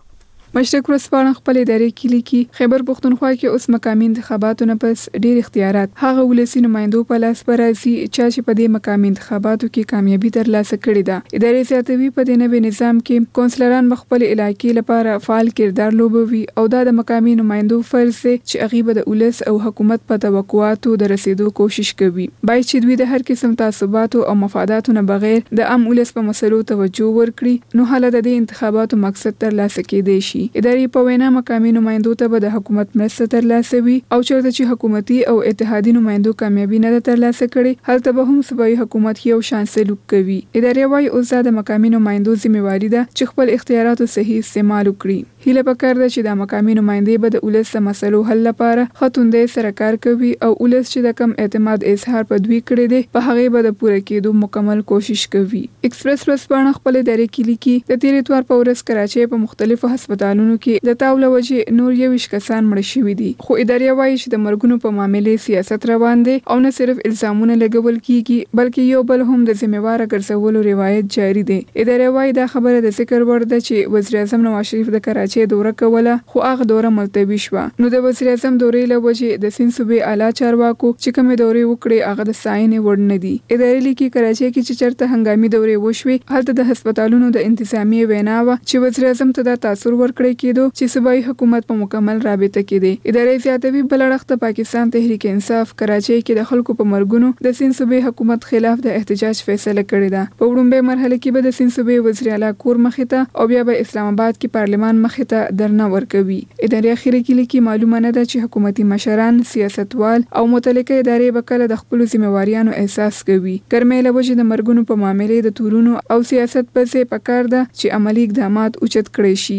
S15: مشرق ورځپاڼه خپل ادارې کې لیکي خیبر پښتونخوا کې اوس مقامي انتخاباتو نه پس ډیر اختیارات هغه ولسی نمائندو په لاس برازي چې په دې مقامي انتخاباتو کې کامیابی ترلاسه کړې ده. ادارې زیاتوي په دې نوي نظام کې کونسلران خپل علاقې لپاره فعال کردار لوبوي او دا د مقامي نمائندو فرض دی چې هغه د ولس او حکومت په توقعاتو د رسیدو کوشش کوي. باید چې دوی د هر قسم تعصباتو او مفاداتو نه بغیر د عام ولس په مسلو توجه ورکړي نو حاله د دې انتخاباتو مقصد ترلاسه کېدای شي. اداري په وینا مقامي نمائندو ته به د حکومت مرسته ترلاسه وي او چېرته چې حکومتي او اتحادي نمائندو کامیابی نه ترلاسه کړي هلته به هم صوبایي حکومت یو شان سلوک کوي. اداري وايي اوس د مقامي نمائندو ذمہواری ده چې خپل اختیاراتو صحیح استعمال وکړي. هیله پکار ده چې د مقامي نمائندې به د ولس مسلو حل لپاره خاتوندې سره کار کوي او ولس چې د کم اعتماد اظهار په دوی کړی دی په هغه به د پوره کېدو مکمل کوشش کوي. ایکسپریس ورځپاڼه خپل ادارې کې لیکي د تیر اتوار په ورځ کراچۍ په مختلفو هسپتالونو کې د تاوله وجې نور یویشت کسان مړه شوي دي خو ادارې وایي چې د مرګونو په معاملې سیاست روان دی او نه صرف الزامونه لګول کیږي بلکې یو بل هم د ذمہواره ګرځولو روایت جاری دی. ادارې وایي دا خبره د ذکر وړ ده چې وزیر اعظم نواز شریف د کراچۍ دوره کوله خو هغه دوره ملتوي شوه نو د وزیر اعظم دورې له وجې د سیند صوبې اعلی چارواکو چې کومې دورې وکړې هغه د ستاینې وړ نه دي. ادارې لیکي کراچۍ کې چې چېرته هنګامي دورې وشوې هلته د هسپتالونو د انتظامیې وینا وه چې وزیر اعظم ته دا تاثر ورکړی کېدو چې صوبایي حکومت په مکمل رابطه کې دی. ادارې زیاتوي بل اړخ ته پاکستان تحریک انصاف کراچۍ کې د خلکو په مرګونو د سیند صوبې حکومت خلاف د احتجاج فیصله کړې ده. په وړومبۍ مرحله کې به د سیند صوبې وزیر اعلی کور مخې ته او بیا به اسلام آباد کې پارلمان مخې ته درنه ورکوي. ادارې اخیری کې لیکي معلومه نه ده چې حکومتي مشران سیاستوال او متعلقه ادارې به کله د خپلو ذمہواریانو احساس کوي. ګرمۍ له وجې د مرګونو په معاملې د تورونو او سیاست په ځای پکار ده چې عملی اقدامات اوچت کړي شي.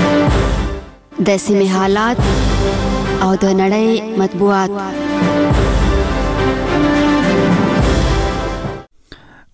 S4: د سیمې حالات او د نړۍ مطبوعات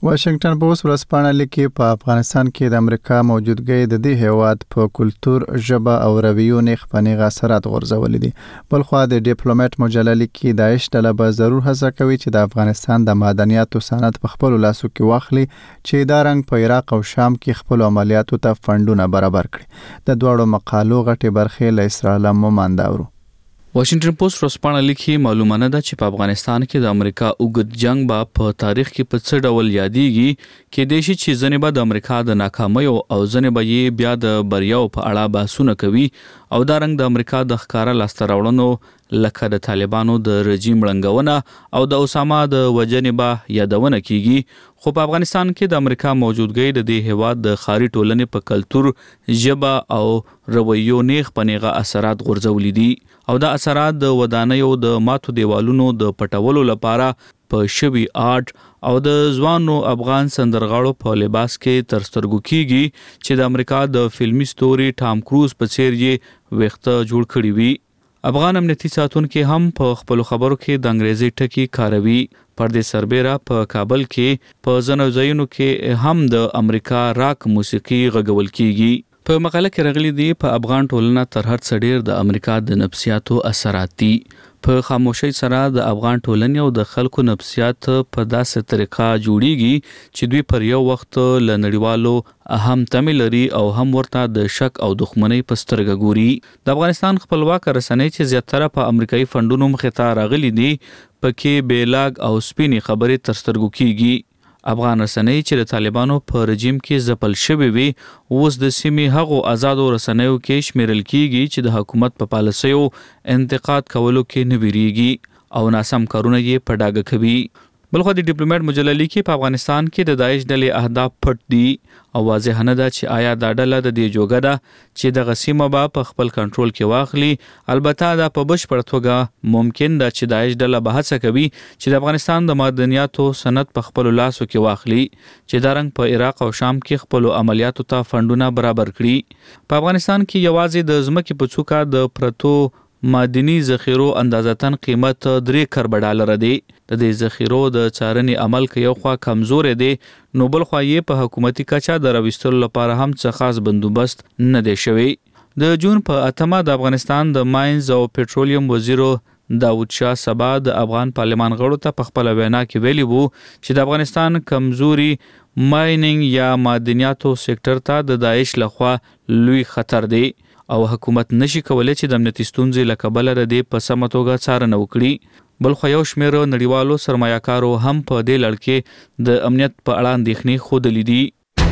S1: واشنگټن پوسټ ورځپاڼه لیکي په افغانستان کې د امریکا موجودګۍ د دې هیواد په کلتور، ژبه او رویو نیغ په نیغ اثرات غورځولي دي. بل خو د ډیپلوماټ مجله لیکي داعش ډله به ضرور هڅه کوي چې د افغانستان د معدنیاتو صنعت په خپل لاسو کې واخلي چې دا رنګ په عراق او شام کې خپل عملیاتو ته فندونه برابر کړي. د دواړو مقالو غټي برخې له اسرائیل ممانداورو.
S4: واشنگټن پوسټ ورځپاڼه لیکي معلومه ده چې په افغانستان کې د امریکا اوږد جنگ به په تاریخ کې په څه ډول یادېږي کې د شي چې ځنې به د امریکا د ناکامیو او ځنې به یې بیا د بریاو په اړه بحثونه کوي او دا رنګ د امریکا د ښکارا لاسته راوړنو لکه د طالبانو د رژیم ړنګونه او د اسامه د وجنې به یادونه کیږي. خو په افغانستان کې د امریکا موجودګۍ د دې هیواد د خاري ټولنې په کلتور، ژبه او رویو نیغ په نیغه اثرات غورځولي دي او دا اثرات د ودانیو د ماتو دیوالونو د پټولو لپاره په شوي آرټ او د ځوانو افغان سندرغاړو په لباس کې تر سترګو کیږي چې د امریکا د فلمي ستوري ټام کروز په څیر یې ویښته جوړ کړي وي. افغان امنیتي ساتونکو هم په خپل خبرو کې د انګریزي ټکی کاروي. پردې سربېره په کابل کې په ځینو ځایونو کې هم د امریکا راک موسیقي غږول کیږي. په مقاله کې راغلي دي په افغان ټولنه تر هر څه ډیر د امریکا د نفسیاتو اثرات دي. په خاموشۍ سره د افغان ټولنې او د خلکو نفسیات په داسې طریقه جوړیږي چې دوی پر یو وخت له نړیوالو اهم تمه لري او هم ورته د شک او دښمنۍ په سترګه ګوري. د افغانستان خپلواک رسنۍ چې زیاتره په امریکایي فندونو مخې ته راغلي دي پکې بیلاګ او سپینې خبرې تر سترګو کیږي. افغان رسنۍ چې د طالبانو په رژیم کې ځپل شوی وي اوس د سیمې هغو آزادو رسنیو کې شمیرل کیږي چې د حکومت په پالیسیو انتقاد کولو کې نه ویریږي او ناسم کارونه یې په ډاګه کوي. بلخو د ډیپلوماټ مجله لیکي په افغانستان کې د داعش ډلې اهداف پټ دي او واضح نه ده چې آیا دا ډله د دې جوګه ده چې د غسیمه به په خپل کنټرول کې واخلي. البته دا په بشپړ توګه ممکن ده چې داعش ډله به هڅه کوي چې د افغانستان د معدنیاتو صنعت په خپل لاسو کې واخلي چې دا رنګ په عراق او شام کې خپل عملیاتو ته فندونه برابر کړي. په افغانستان کې یوازې د ځمکې په څوکه د پرتو معدني ذخیرو اندازتن قیمت درې کرب ډالر دی. د دې ذخیرو د څارنې عمل کې یو خوا کمزورې دی نو بل خوا یې په حکومتي کچه د راوستلو لپاره هم څه خاص بندوبست نه دی شوی. د جون په اتمه د افغانستان د ماینز او پټرولیم وزیر داود شاه سبا د افغان پارلمان غړو ته په خپل وینا کې ویلي وو چې د افغانستان کمزوري مایننګ یا معدنیاتو سېکټر ته د داعش لخوا لوی خطر دی او حکومت نشي کولای چې د امنیتي ستونزې له کبله د دې په سمه توګه څارنه وکړي. بل خو یو شمېر نړیوالو سرمایه‌کارو هم په دې لړ کې د امنیت په اړه اندېښنې ښودلې دي.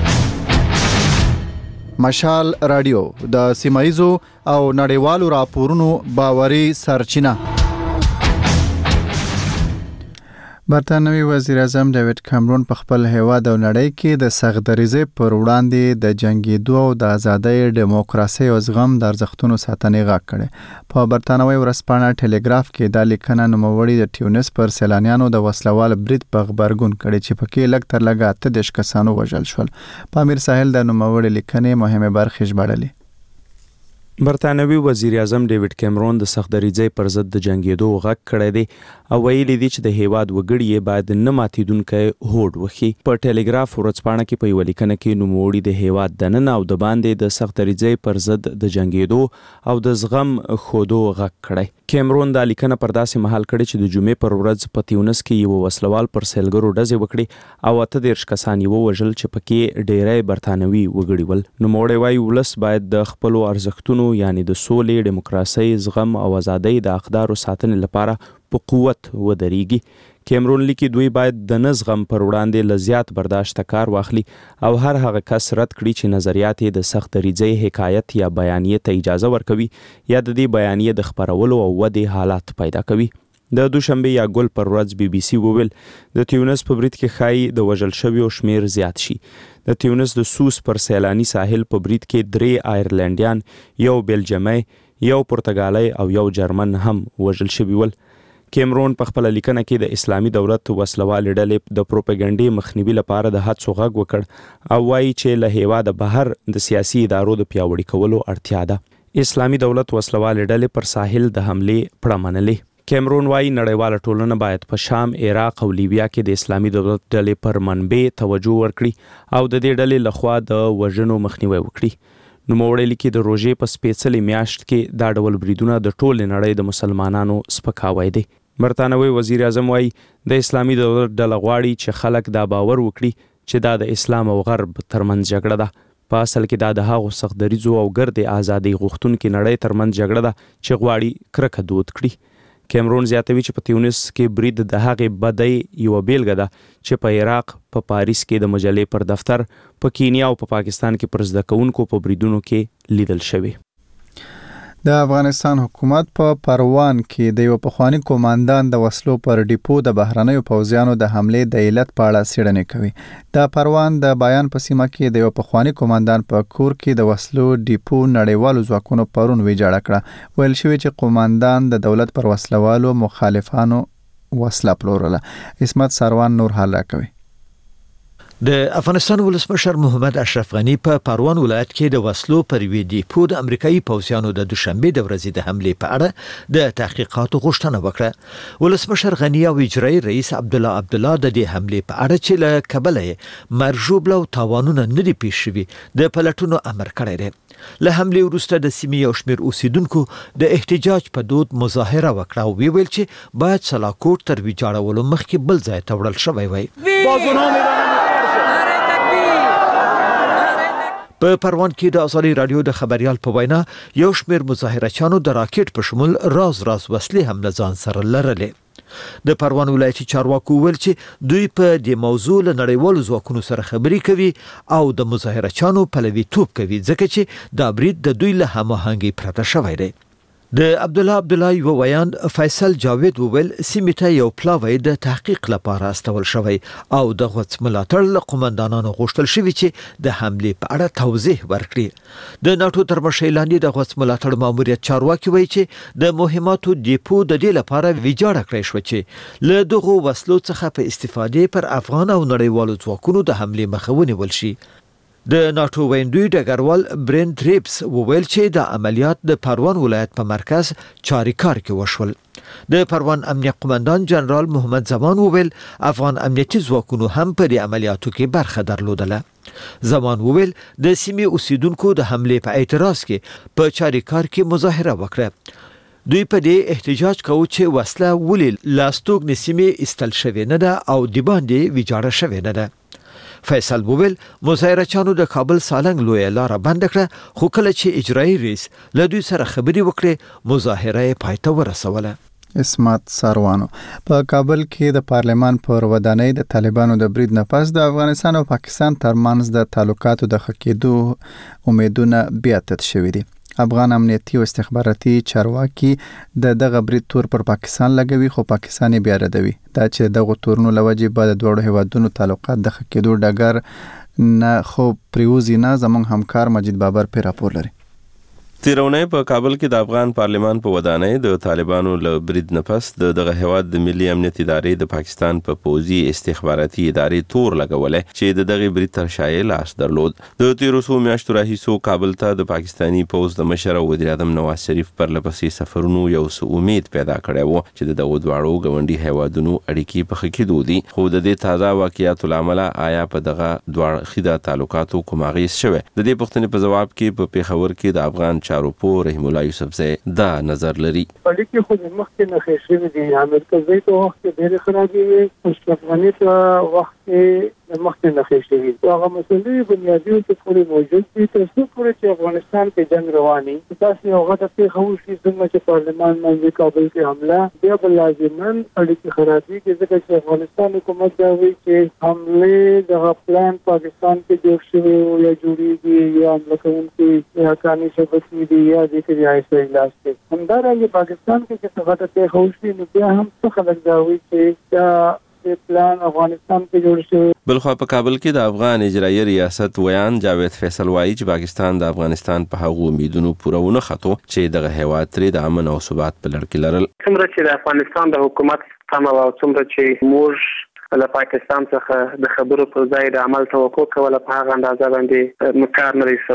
S1: مشال رادیو د سیمایزو او نړیوالو راپورونو باوري سرچینه. برطانوي وزیر اعظم ډیوډ کامرون په خپل هیواد او نړۍ کې د سختدریزۍ پر وړاندې د جنگیدو او د ازادۍ، ډیموکراسي او زغم د ارزښتونو ساتنې غږ کړی. په برطانوي ورځپاڼه ټیلیګراف کې دا لیکنه نوموړي د ټیونس پر سیلانیانو د وسلوال برید په خبرګون کړي چې پکې لږ تر لږه اته دېرش کسانو وژل شول. په امیر ساحل د نوموړي لیکنې مهمه برخې ژباړلې.
S17: برطانوي وزیر اعظم ډیوډ کیمرون د سختدریزۍ پر ضد د جنگیدو غږ کړی دی او ویلي دی چې د هیواد وګړي یې باید نه ماتیدونکی هوډ وکړي. په ټیلیګراف ورځپاڼه کې په یوه لیکنه کې نوموړي د هیواد دننه او د باندې د سختدریزۍ پر ضد د جنگیدو او د زغم ښودو غږ کړی. کیمرون دا لیکنه پر داسې مهال کړې چې د جمعې پر ورځ په تیونس کې یو وسلوال پر سیلګرو ډزې وکړي او اته دېرش کسان یې ووژل چې پکې ډیری برطانوي وګړي ول. نوموړی وایي ولس باید د خپلو ارزښتونو یعنی د سولې، ډیموکراسۍ، زغم او ازادۍ د اقدارو ساتنې لپاره په قوت ودرېږي. کیمرون لیکي دوی باید د نه زغم پر وړاندې له زیات برداشته کار واخلي او هر هغه کس رد کړي چې نظریات یې د سختدریزۍ حکایت یا بیانیې ته اجازه ورکوي یا د دې بیانیې د خپرولو او ودې حالات پیدا کوي. د دوشنبه یا ګل پر ورځ بي بي سي وویل د تیونس په برید کې ښایي د وژل شویو شمیر زیات شي. د تیونس د سوس پر سیلاني ساحل په برید کې درې آیرلینډیان، یو بیلجیمی، یو پرتګالی او یو جرمن هم وژل شوي ول. کیمرون په خپل لیکنه کې د اسلامي دولت وسلوالې ډلې د پروپاګاندا مخنیوي لپاره د هڅو غږ وکړ او وایي چې له هیواده بهر د سیاسي ادارو د پیاوړي کولو اړتیا ده. اسلامي دولت وسلوالې ډلې پر ساحل د حملې پړه منلې. کیمرون وايي نړیواله ټولنه باید په شام، عراق او لیبیا کې د اسلامي دولت ډلې پر منبع توجه ورکړي او د دې ډلې لخوا د وژنو مخنیوي وکړي. نوموړی لیکي د روژې په سپېڅلې میاشت کې دا ډول بریدونه د ټولې نړۍ د مسلمانانو سپکاوی دی. برطانوي وزیر اعظم وايي د اسلامي دولت ډله غواړي چې خلک دا باور وکړي چې دا د اسلام او غرب ترمنځ جګړه ده. په اصل کې دا د هغو سختدریځو او ګردې ازادۍ غوښتونکي نړۍ ترمنځ جګړه ده چې غواړي کرکه دود کړي. کیمرون زیاتوي چې په تیونس کې برید د هغې بدۍ یوه بیلګه ده چې په عراق، په پاریس کې د مجلې پر دفتر، په کینیا او په پاکستان کې پر زده کوونکو په بریدونو کې لیدل شوی.
S1: د افغانستان حکومت په پروان کې د یو پخوانی قوماندان د وسلو پر ډیپو د بهرنیو پوځیانو د حمله د علت په اړه څېړنې کوي. د پروان د بیان په سیمه کې د یو پخوانی قوماندان په کور کې د وسلو ډیپو نړیوالو ځواکونو پرون ویجاړه کړه. ویل شوی چې قوماندان د دولت پر وسلوالو مخالفانو وسله پلورله. اسمت سروان نور حال راکوي.
S7: د افغانستان ولسمشر محمد اشرف غنی په پروان ولایت کې د وسلو پر وی ډیپو د امریکایي پوځیانو د دوشنبه د ورځې د حمله په اړه د تحقیقاتو غوښتنه وکړه. ولسمشر غنی او اجرایي رئیس عبد الله عبد الله د دې حمله په اړه چې له کبله مرجوب او تاوانونه نه دي پیښ شوي د پلټونو امر کړی دی. له حمله وروسته د سیمې یو شمېر اوسیدونکو د احتجاج په دود مظاهره وکړه او ویل چې باید سلاکوټ تر ویجاړولو مخکې بل ځای ته وړل شوی وای. په پروان کې د ازادي رادیو د خبريال په وینا یو شمېر مظاهرچیانو د راکټ په شمول راز راز وسلې هم له ځان سره لرلې. د پروان ولایتي چارواکو ویل چې دوی په دې موضوع له نړیوالو ځواکونو سره خبرې کوي او د مظاهرچیانو پلویتوب کوي ځکه چې دا برید د دوی له هماهنګۍ پرته شوی دی. د عبد الله عبد الله یو ویان فیصل جاوید وویل سیمې ته یو پلاوی د تحقیق لپاره استول شوی او د غوڅ ملاتړ له قومندانانو غوښتل شوی چې د حمله په اړه توضیح ورکړي. د ناتو تر مشرۍ لاندې د غوڅ ملاتړ ماموریت چارواکي وایي چې د مهماتو ډیپو د دې لپاره ویجاړه کړی شو چې له دغو وسلو څخه په استفادې پر افغان او نړیوالو ځواکونو د حمله مخه ونیول شي. د ناتو ویندوی ډګروال برین تریپس وویل چې د عملیات د پروان ولایت په مرکز چاریکار کې وشول. د پروان امنیت قومندان جنرال محمد زمان وویل افغان امنیتي ځواکونو هم په دې عملیاتو کې برخه درلودله. زمان وویل د سیمې اوسیدونکو د حمله په اعتراض کې په چاریکار کې مظاهره وکړه. دوی په دې احتجاج کوي چې وسله ولې لاستوګ نسیمه استل شوی نه ده او د باندې ویجاړه شوی نه ده. فیصل وویل مظاهرچیانو د کابل سالنګ لوی لار بند کړه خو کله چې اجرایي رئیس له دوی سره خبرې وکړې مظاهره یې پای ته ورسوله.
S1: اسمت ساروانو په کابل کې د پارلمان پر ودانۍ د طالبانو د برید نه پس د افغانستان او پاکستان ترمنځ د تعلقاتو د ښه کېدو امیدونه بیا تت شوي دي. افغان امنیتي او استخباراتي چارواکي د دغه برید تور پر پاکستان لګوي خو پاکستان بیا ردوي. دا چې دغه تورونو لوجې بعد د دوه هیوادونو تعلقات د ښه کېدو ډګر نه خو پریوزي نه زموږ همکار مجید بابر په راپور لري.
S2: تیرونی په کابل کې د افغان پارلمان په ودانۍ د طالبانو له برید نه پس د دغه هیواد د ملي امنیت ادارې د پاکستان په پوځي استخباراتي ادارې تور لګولې چې د دغه برید تر شایع لاس درلود. د تیرو څو میاشتو راهیسو کابل ته د پاکستانی پوځ د مشر او وزیر اعظم نواز شریف پر لپسې سفرونو یو څه امید پیدا کړی و چې د دغه دواړو ګاونډي هیوادونو اړیکې په ښه کېدو دي خو د دې تازه واقعیاتو له امله آیا په دغه دواړو خیده تعلقاتو کوم اغېز شوی؟ د دې پوښتنې په ځواب کې په پیښور کې د افغان چارو پوه رحیم الله یوسفزی دا نظر لري.
S22: اړیکې خو د مخکې نه ښې شوې دي. امریکایي په وخت کې ډېرې خرابې وې، اشرف غني په وخت کې د مخکې نه ښې شوې دي. هغه مسلې بنیادي څه پورې موجود دي تر څو پورې چې افغانستان کې جنګ روان وي. تاسو یو غټه پیښه وشي څنګه چې پارلمان باندې کابل کې حمله بیا به لازماً اړیکې خرابېږي ځکه چې افغانستان حکومت دا وایي چې حملې دغه پلان پاکستان کې جوړ شوی یا جوړېږي یا حمله کوونکي یا کاني شبکې دي یا د ریاستي لاس کې. همدارنګه پاکستان کې چې څنګه ته خوشي نو بیا هم څه خلک دا وایي چې دا پلان افغانستان کې جوړ شوی.
S2: بلخوا په کابل کې د افغان اجرایي ریاست ویان جاوید فیصل وایي چې پاکستان د افغانستان په هغو امیدونو پورونه خطو چې دغه هیواد ترې د امن او ثبات په لړ کې لرل.
S5: څومره چې د افغانستان د حکومت تمه او څومره چې موږ له پاکستان څخه د خبرو پر ځای د عمل توقع کوله په هغه اندازه باندې مکار نه رسوي.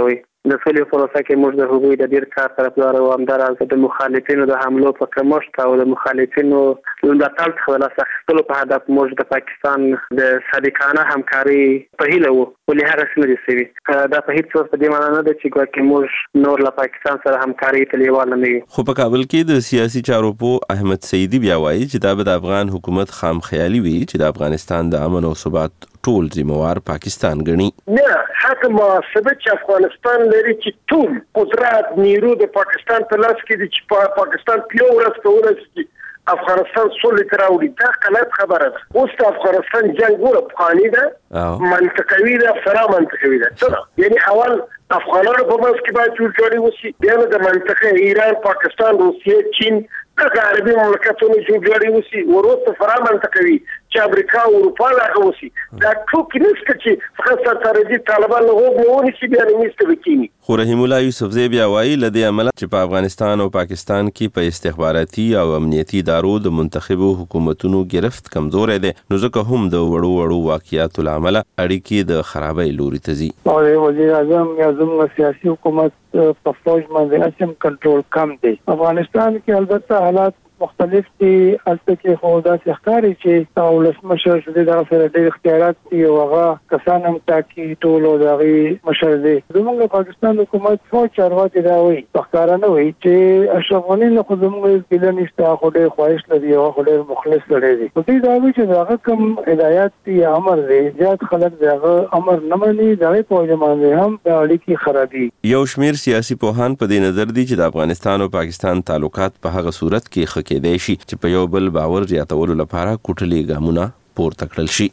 S5: د سولې پروسه کې موږ د هغوی د ډیر کار طرفدار او همدارنګه د مخالفینو د حملو په کمښت او د مخالفینو د تل څخه لاس اخیستلو په هدف موږ د پاکستان د صادقانه همکاري په هیله وو ولې هغه څه نه دي شوي دا په هیڅ وخت په دې معنی نه ده چې ګواکې موږ نور له پاکستان سره همکاري ته لیواله نه یو.
S2: خو په کابل کې د سیاسي چارو په احمد سیدی بیا وایي چې دا به د افغان حکومت خام خیالي وي چې د افغانستان د امن او ثبات ټول ذمہوار پاکستان غني.
S3: نه حق محاسبه چې افغانستان لري چې ټول قدرت نیرو د پاکستان په لاس کې دي چې پاکستان په یو ورځ کولای شي افغانستان سولې ته راوړي دا غلط خبره ده. اوس د افغانستان جنگ ور افغاني ده منطقوي ده سره منطقوي ده څه یعنی اول افغانانو په منځ کې باید جوړجاړی وشي بیا د منطقه ایران پاکستان روسیه چین د عربي مملکتونو جوړجاړی وشي وروسته سره منطقوي چې امریکا او اروپا لاغه وشي دا ټوک نشته چې فقط سره دي طالبان له وګ نه ونی چې بیا نه نشته وکینی.
S2: خو رحیم الله یوسفزی بیا وایي لدی عمل چې په افغانستان او پاکستان کې په استخباراتي او امنیتي ادارو د منتخبو حکومتونو گرفت کمزورې ده نو ځکه هم د وړو وړو واقعیاتو لامل اړیکې د خرابۍ لوري ته ځي.
S22: او وزیر اعظم یا زموږ سیاسي حکومت په فوج باندې اسم کنټرول کم دی. افغانستان کې البته حالات مختلف دي البته کې خو دا ښکاري چې ولسمشر د دغه سره ډېر اختیارات دي او هغه کسان هم تاکي ټول دغه مشر دي. زموږ پاکستان حکومت فوج چارواکي دا وایي ښکارا نه وایي چې اشرف غني له خو زموږ ګیله نشته خو ډېر خواهش لري او خو ډېر مخلص لري دي. په دې دا وایي چې هغه کوم هدایت دي امر دي زیات خلک دغه امر نه مني دغه په باندې هم د اړیکې خرابي.
S2: یو شمیر سیاسي پوهان په دې نظر دي چې د افغانستان او پاکستان تعلقات په هغه صورت کې کېدای شي چې په یو بل باور زیاتولو لپاره کوټلي ګامونه پورته کړل شي.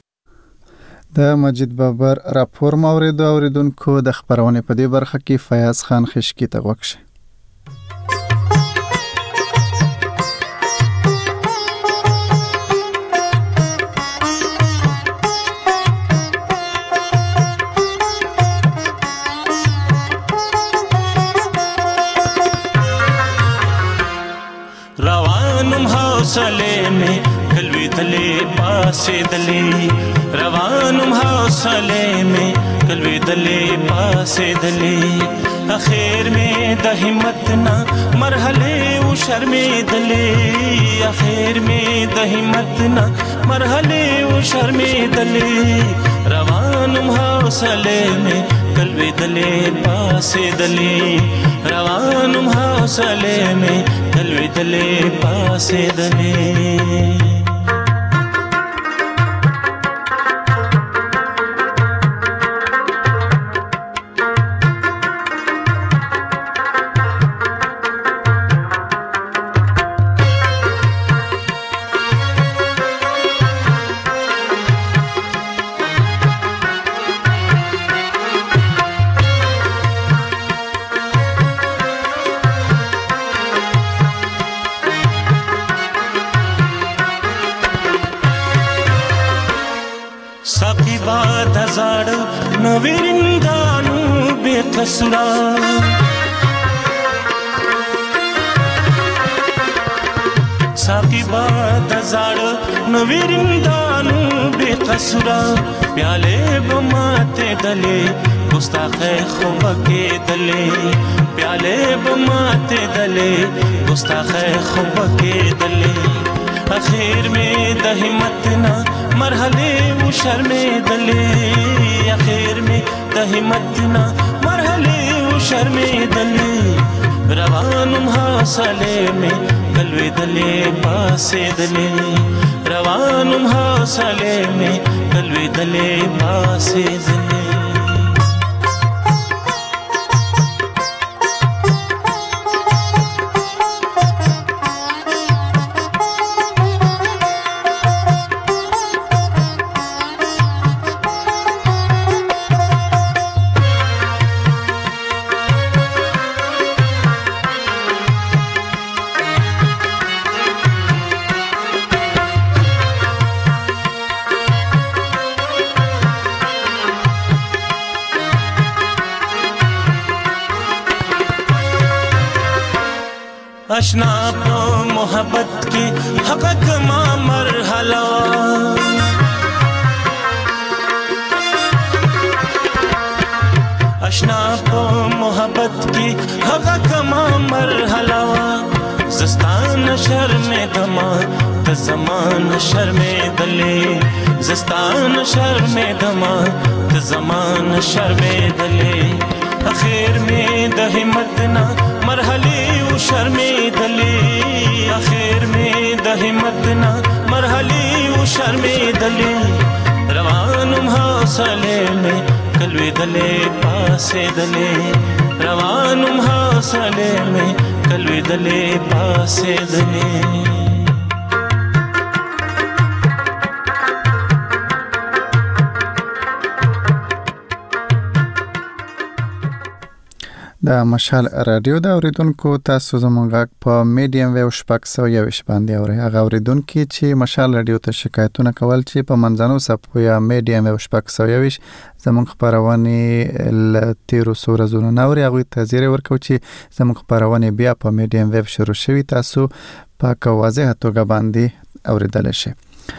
S1: د مجید بابر راپور موریدو اوریدونکو د خبرونه په دې برخه کې فیاض خان خشکی ته وکړه.
S21: حوصله में कलवी दले पासे दले रवानुम हौसले में कलवी दले पासे दले आखिर में द हिम्मत ना मरहले उ शर्मे दले आखिर में द हिम्मत ना मरहले उ शर्मे दले रवानुम हौसले में कलवी दले पासे दले रवानुम हौसले में कलवी दले पासे दले. नवीरिंदानु बेकसुरा साकी बात जाड़ नवीरिंदानु बेकसुरा प्याले बमाते दले गुस्ताखे खुब के दले प्याले बमाते दले गुस्ताखे खुब के दले आखिर में द हिम्मत ना मरहले वो शर्मे दले आखिर में द हिम्मत ना मरहले वो शर्मे दले रवानुम हौसले में कलवे दले पासे दले रवानुम हौसले में कलवे दले पासे दले. अशना प्रो मोहब्बत की हक़ मा मरहला آشنا په محبت کې هغه کما مرحله وا زستان شرمېدما ته زمان شرمېدلې زستان شرمېدما ته زمان شرمېدلې اخر مې د همت نه مرحله و شرمېدلې اخر مې د همت نه مرحله و شرمېدلې روانم حوصله مې کلوي دلې پاسې دلې روانم حوصله مې کلوي دلې پاسې دلې
S1: د مشال رادیو د اوریدونکو تاسو زموږ په میډیم ویو شپږ سوه یوویشت باندې اورئ. هغه اوریدونکي چې مشال رادیو ته شکایتونه کول چې په منځنو څپو یا میډیم ویو شپږ سوه یوویشت زموږ خپرونې له تیرو څو ورځو نه اوري هغوی ته زیری ورکوو چې زموږ خپرونې بیا په میډیم ویو شروع شوي تاسو په واضحه توګه باندې اوریدلی شئ.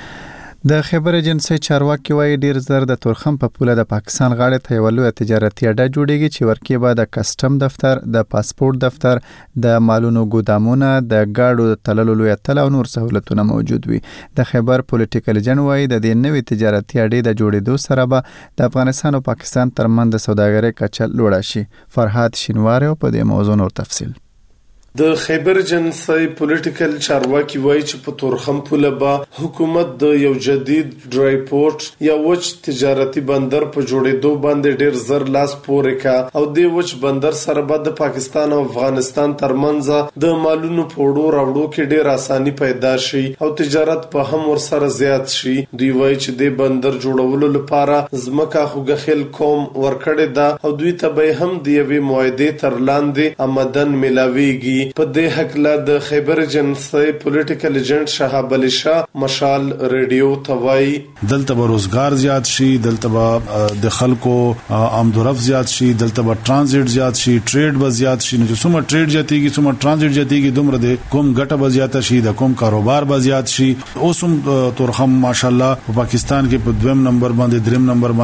S1: د خیبر ایجنسی چارواکي وایي ډیر زر د تورخم په پوله د پاکستان غاړې ته یو لوی تجارتي اډه جوړیږي چې ورکې به د کسټم دفتر، د پاسپورت دفتر، د مالونو ګودامونه، د گاډو د تللو لوی تل او نور سہولتونه موجود وي. د خیبر پولیټیکل ایجنټ وایي د دې نوې تجارتي اډې د جوړېدو سره به د افغانستان او پاکستان ترمنځ د سوداګرۍ کچه لوړه شي. فرهاد شینواری په دې موضوع نور تفصیل.
S8: د خیبر ایجنسی پولیټیکل چارواکي وایي چې په تورخم پوله به حکومت د یو جدید ډرای پورت یا وچ تجارتي بندر په جوړېدو باندې ډیر زر لاس پورې کا او د وچ بندر سره به د پاکستان او افغانستان ترمنځ د مالونو پوړو راوړو کې ډیر اساني پیدا شي او تجارت په هم ور سره زیات شي. دوی وایي چې د بندر جوړولو لپاره ځمکه خوګخیل کوم ورکړې ده او دوی ته به هم د یوې معاهدې تر لاندې آمدن ملاويږي. په دې حق لا د خیبر ایجنسی پولیټیکل ایجنټ شهاب علي شاه مشال ریډیو توای
S11: دلته به روزګار زیات شي، دلته به د خلکو آمد و رفت زیات شي، دلته به ترانزیت زیات شي، ټریډ به زیات شي. نو چې څومره ټریډ زیاتېږي څومره ترانزیت زیاتېږي دومره د کوم ګټه به زیات شي، د کوم کاروبار به زیات شي. اوس هم تورخم ماشاءالله په پاکستان کې په دویم نمبر باندې دریم نمبر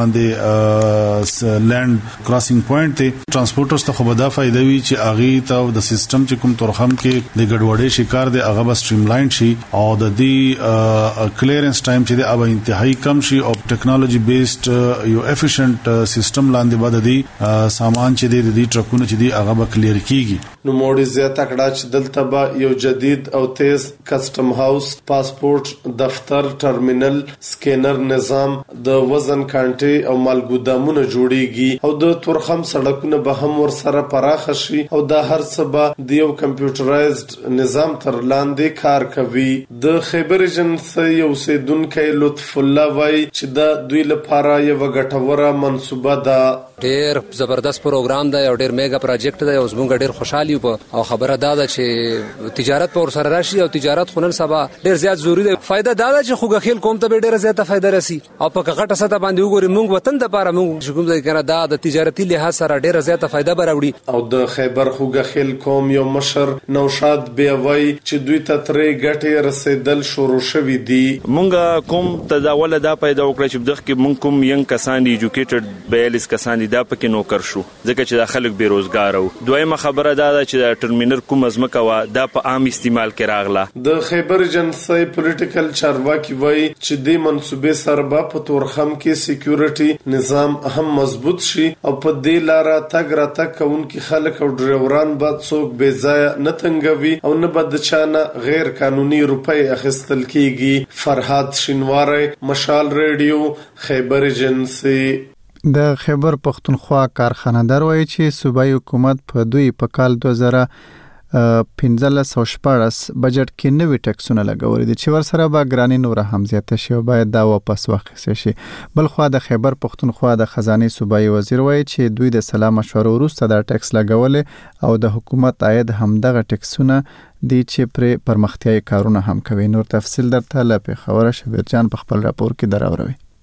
S11: باندې لینډ کراسینګ پوینټ ته ترانسپورټرز ته خو به دا فائدہ وي چې اغه ته د سیستم چې کوم تورخم کې د ګډوډۍ شکار دی هغه به سټریم لاین شي او د دې کلیرنس ټایم چې دی هغه انتهایی کم شي او ټیکنالوژي بیسډ یو افیشنت سیستم لاندې به د دې سامان چې دی د دې ټرکونه چې دی هغه به کلیر کیږي.
S8: نو موډي زیاته کړه چې دلته به یو جدید او تیز کسٹم هاوس، پاسپورت دفتر، ټرمینل، سکینر نظام، د وزن کانټي او مالګودامونه جوړیږي او د تورخم سړکونه به هم ور سره پراخ شي او دا هر څه به د یو کمپیوټرایزډ نظام تر لاندې کار کوي. د خیبر ایجنسی یو سیدونکو لطف الله وایي چې دا دوی لپاره یو غټوره منصوبه ده.
S23: ډیر زبردست پروګرام دی او ډیر میگا پروجیکټ دی او زموږ ډیر خوشحالي او خبره دا ده چې تجارت په ور سره راشي او تجارت خونن سبا ډیر زیات ضروری دی. فائدہ دا ده چې خوګه خیل کوم ته ډیر زیاته فائدہ رسی او په غټه سطح باندې وګوري موږ وطن د لپاره موږ کوم ځای کنه دا د تجارتي لحاظ سره ډیر زیاته فائدہ براوړي.
S8: او د خیبر خوګه خیل کوم یو مشر نوشاد بیاوي چې دوی ته ترې ګټه رسیدل شروع شوې دي.
S24: مونږ کوم تداول دا پیدا وکړ چې دغه کې مونږ کوم ینګ کسان دي ایجوکیټډ بیالیس کسان دي دا پکې نوکر شو ځکه چې د خلک بیروزګار او دویمه خبره دا ده چې د ټرمینل کوم ازمکه وا دا په عام استعمال کې راغله.
S8: د خیبر ایجنسی پولیټیکل چارواکي وایي چې د منصوبې سره په تورخم کې سکیورټي نظام هم مضبوط شي او په دې لار تګ را تګ کوونکي خلک او ډرایوران به څوک بې ځای نه تنګوي او نه به د چانه غیر قانوني روپۍ اخیستل کیږي. فرهاد شینواری مشال ریډیو خیبر ایجنسی.
S1: د خیبر پختونخوا کارخانه‌دار وایي چې صوبایي حکومت په دوی په کال دوه زره پنځلس او شپاړس بجټ کې نوي ټکسونه لګولي دي چې ور سره به ګرانی نور هم زیاته شي او باید دا واپس واخیستل شي. بل خو د خیبر پختونخوا د خزانه صوبایي وزیر وایي چې دوی د سلا مشورو وروسته دا ټکس لګولي او د حکومت عاید هم دغه ټکسونه دي چې پر پرمختیايي کارونه هم کوي. نور تفصیل درته لا په خبره شبیر جان په خپل راپور کې دراوروي.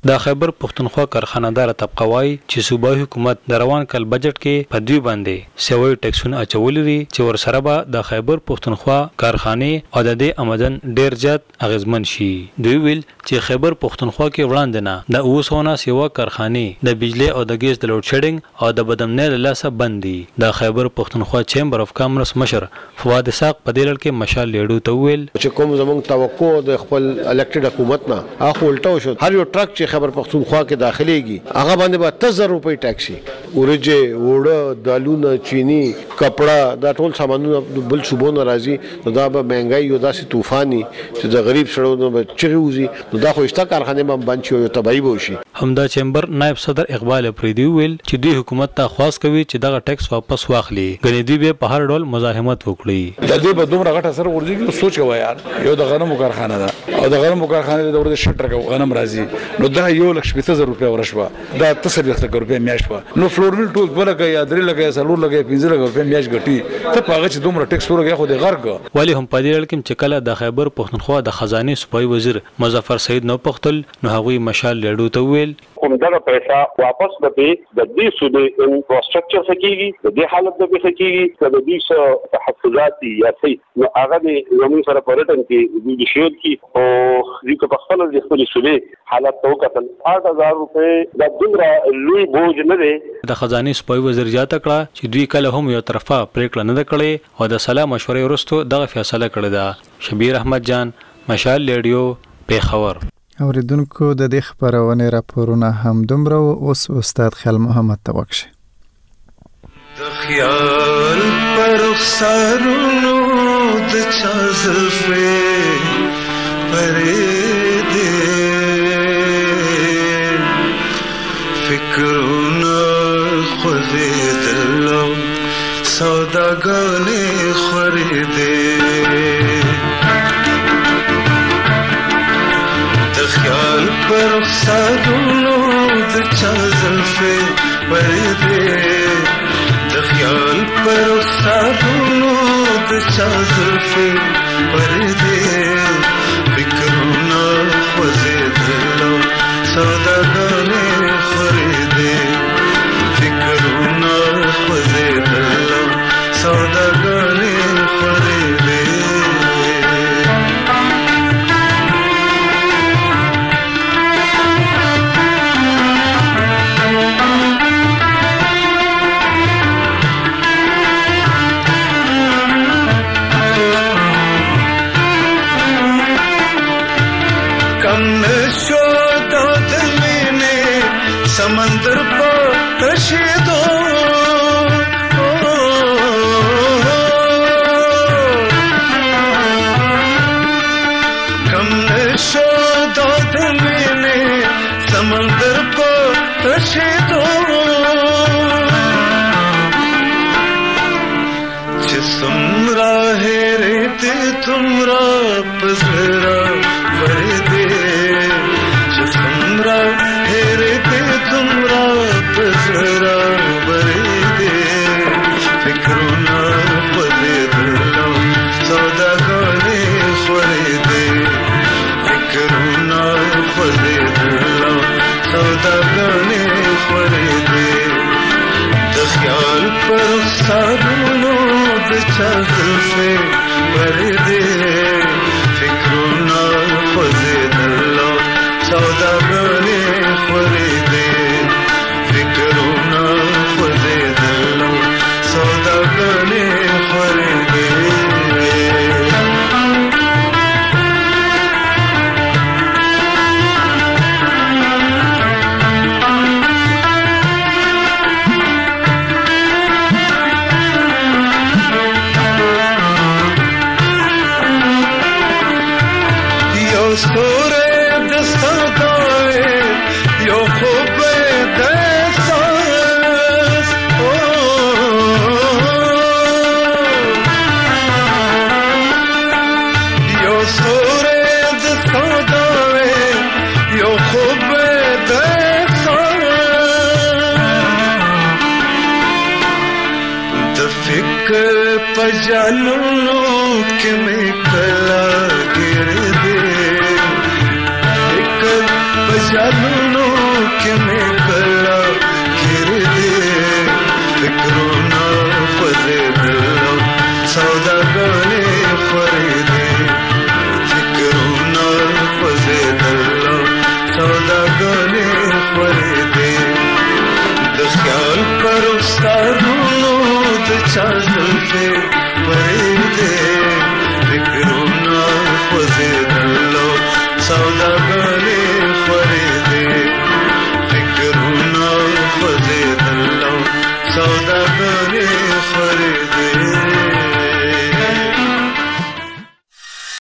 S10: د خیبر پښتونخوا کارخانه‌دار طبقه وايي چې صوبایي حکومت د روان کال بجټ کې په دوی باندې سوي ټیکسونه اچولي دي چې ورسره به د خیبر پښتونخوا کارخانه او د دې آمدن ډیر زیات اغیزمن شي. دوی ویل چې خیبر پښتونخوا کې وړاندې نه د اوسونه سیوا کارخانه د بجلی او د ګیس د لوډ شیډینګ او د بدمنۍ له لاسه بند دي. د خیبر پښتونخوا چیمبر اف کامرس مشر فواد اسحاق په دې لړ کې مشال لیډو ته ویل
S12: چې کوم زموږ توقع د خپل الکټډ حکومت نه اخو الټو شو. هر یو ټرک چې خیبر پښتونخوا کې داخليږي هغه باندې به تزر روپۍ ټیکس شي. ورجه وړه دالونه چینی کپڑا دا ټول سامانونه بل صوبونه راځي نو دا به مهنګای یو داسې طوفاني چې د غریب سړیو به چغوزي نو دا خو استا کارخانه به بند شي او تباہي به شي.
S10: همدا چیمبر نائب صدر اقبال افریدی ویل چې دوی حکومت ته خواست کوي چې دغه ټیکس واپس واخلي. غنی دوی به په هر ډول مزاحمت وکړي.
S13: د دې په دومره غټه سره ورځي سوچ کوي یار یو د غنمو کارخانه ده او د غنمو کارخانه د ورته شټر غنم راځي نو دا یو لک شپږ زره روپیا ورشوا دا تصریح لک روپیا میاشت نو فلورمل ټول ولګي یا درې لګي سلور لګي پنځه لګي روپیا میاشت ګټي ته پاغه چې دومره ټیکس ورګي خو د غرق
S10: ولی هم په دې لړ کې چې کله د خیبر پښتونخوا د خزانه صوبایي وزیر مظفر سعید نو پختل نو هغوی مشال لیډو ته ویل
S14: کوم دغه پیسې واپس به د دې صوبې انفراستراکچر سکیږي د دې حالت به سکیږي د دې څه تحفظات یا سي نو هغه د زموږ سره پرټن کې د شیوت کې او د په خپل د خپل صوبې حالت تو کتل آठ هزار روپے د دومره لوی بوج نه دی.
S10: د خزانه صوبایي وزیر زیاته کړه چې دوی کله هم یو طرفه پریکړه نه کړې او د سلام مشورې وروسته دغه فیصله کړې ده. شبیر احمد جان مشال لیډیو پیښور.
S1: اوریدونکو د دې خبرونه راپورونه هم دومره اوس استاد خیال محمد ته وکړي.
S21: د خیال پر رخسارونو د چا زلفې پرې دې فکرونه خوځېدل سوداګانې خورېدې خیال پر رخسارونو د چا زلفې پرې دې د خیال پر رخسارونو د چا زلفې پرې دې فکرونه خوځېدل سوداګانې خورېدې فکرونه خوځېدل سوداګانې خورېدې समंदर को कशी दो कम नशो दौद मैंने समंदर को कशी दो जिसम राहे रेते तुमरा पजरा भरे दे जिसम राहे रेते तुमरा पजरा भरे दे फिक्रोना पदे दिलो सौदा गाने खोरे दे फिक्रोना पदे दिलो सौदा गाने खोरे दे दख्याल पर सारूनो बिछा जुल्फे भरे दे फिक्रोना पदे दिलो सौदा गाने खोरे दे फिक्रोना पदे दिलो सौदा गाने खोरे दे पजालूनो के में कला गिर दे एक पजालूनो شازل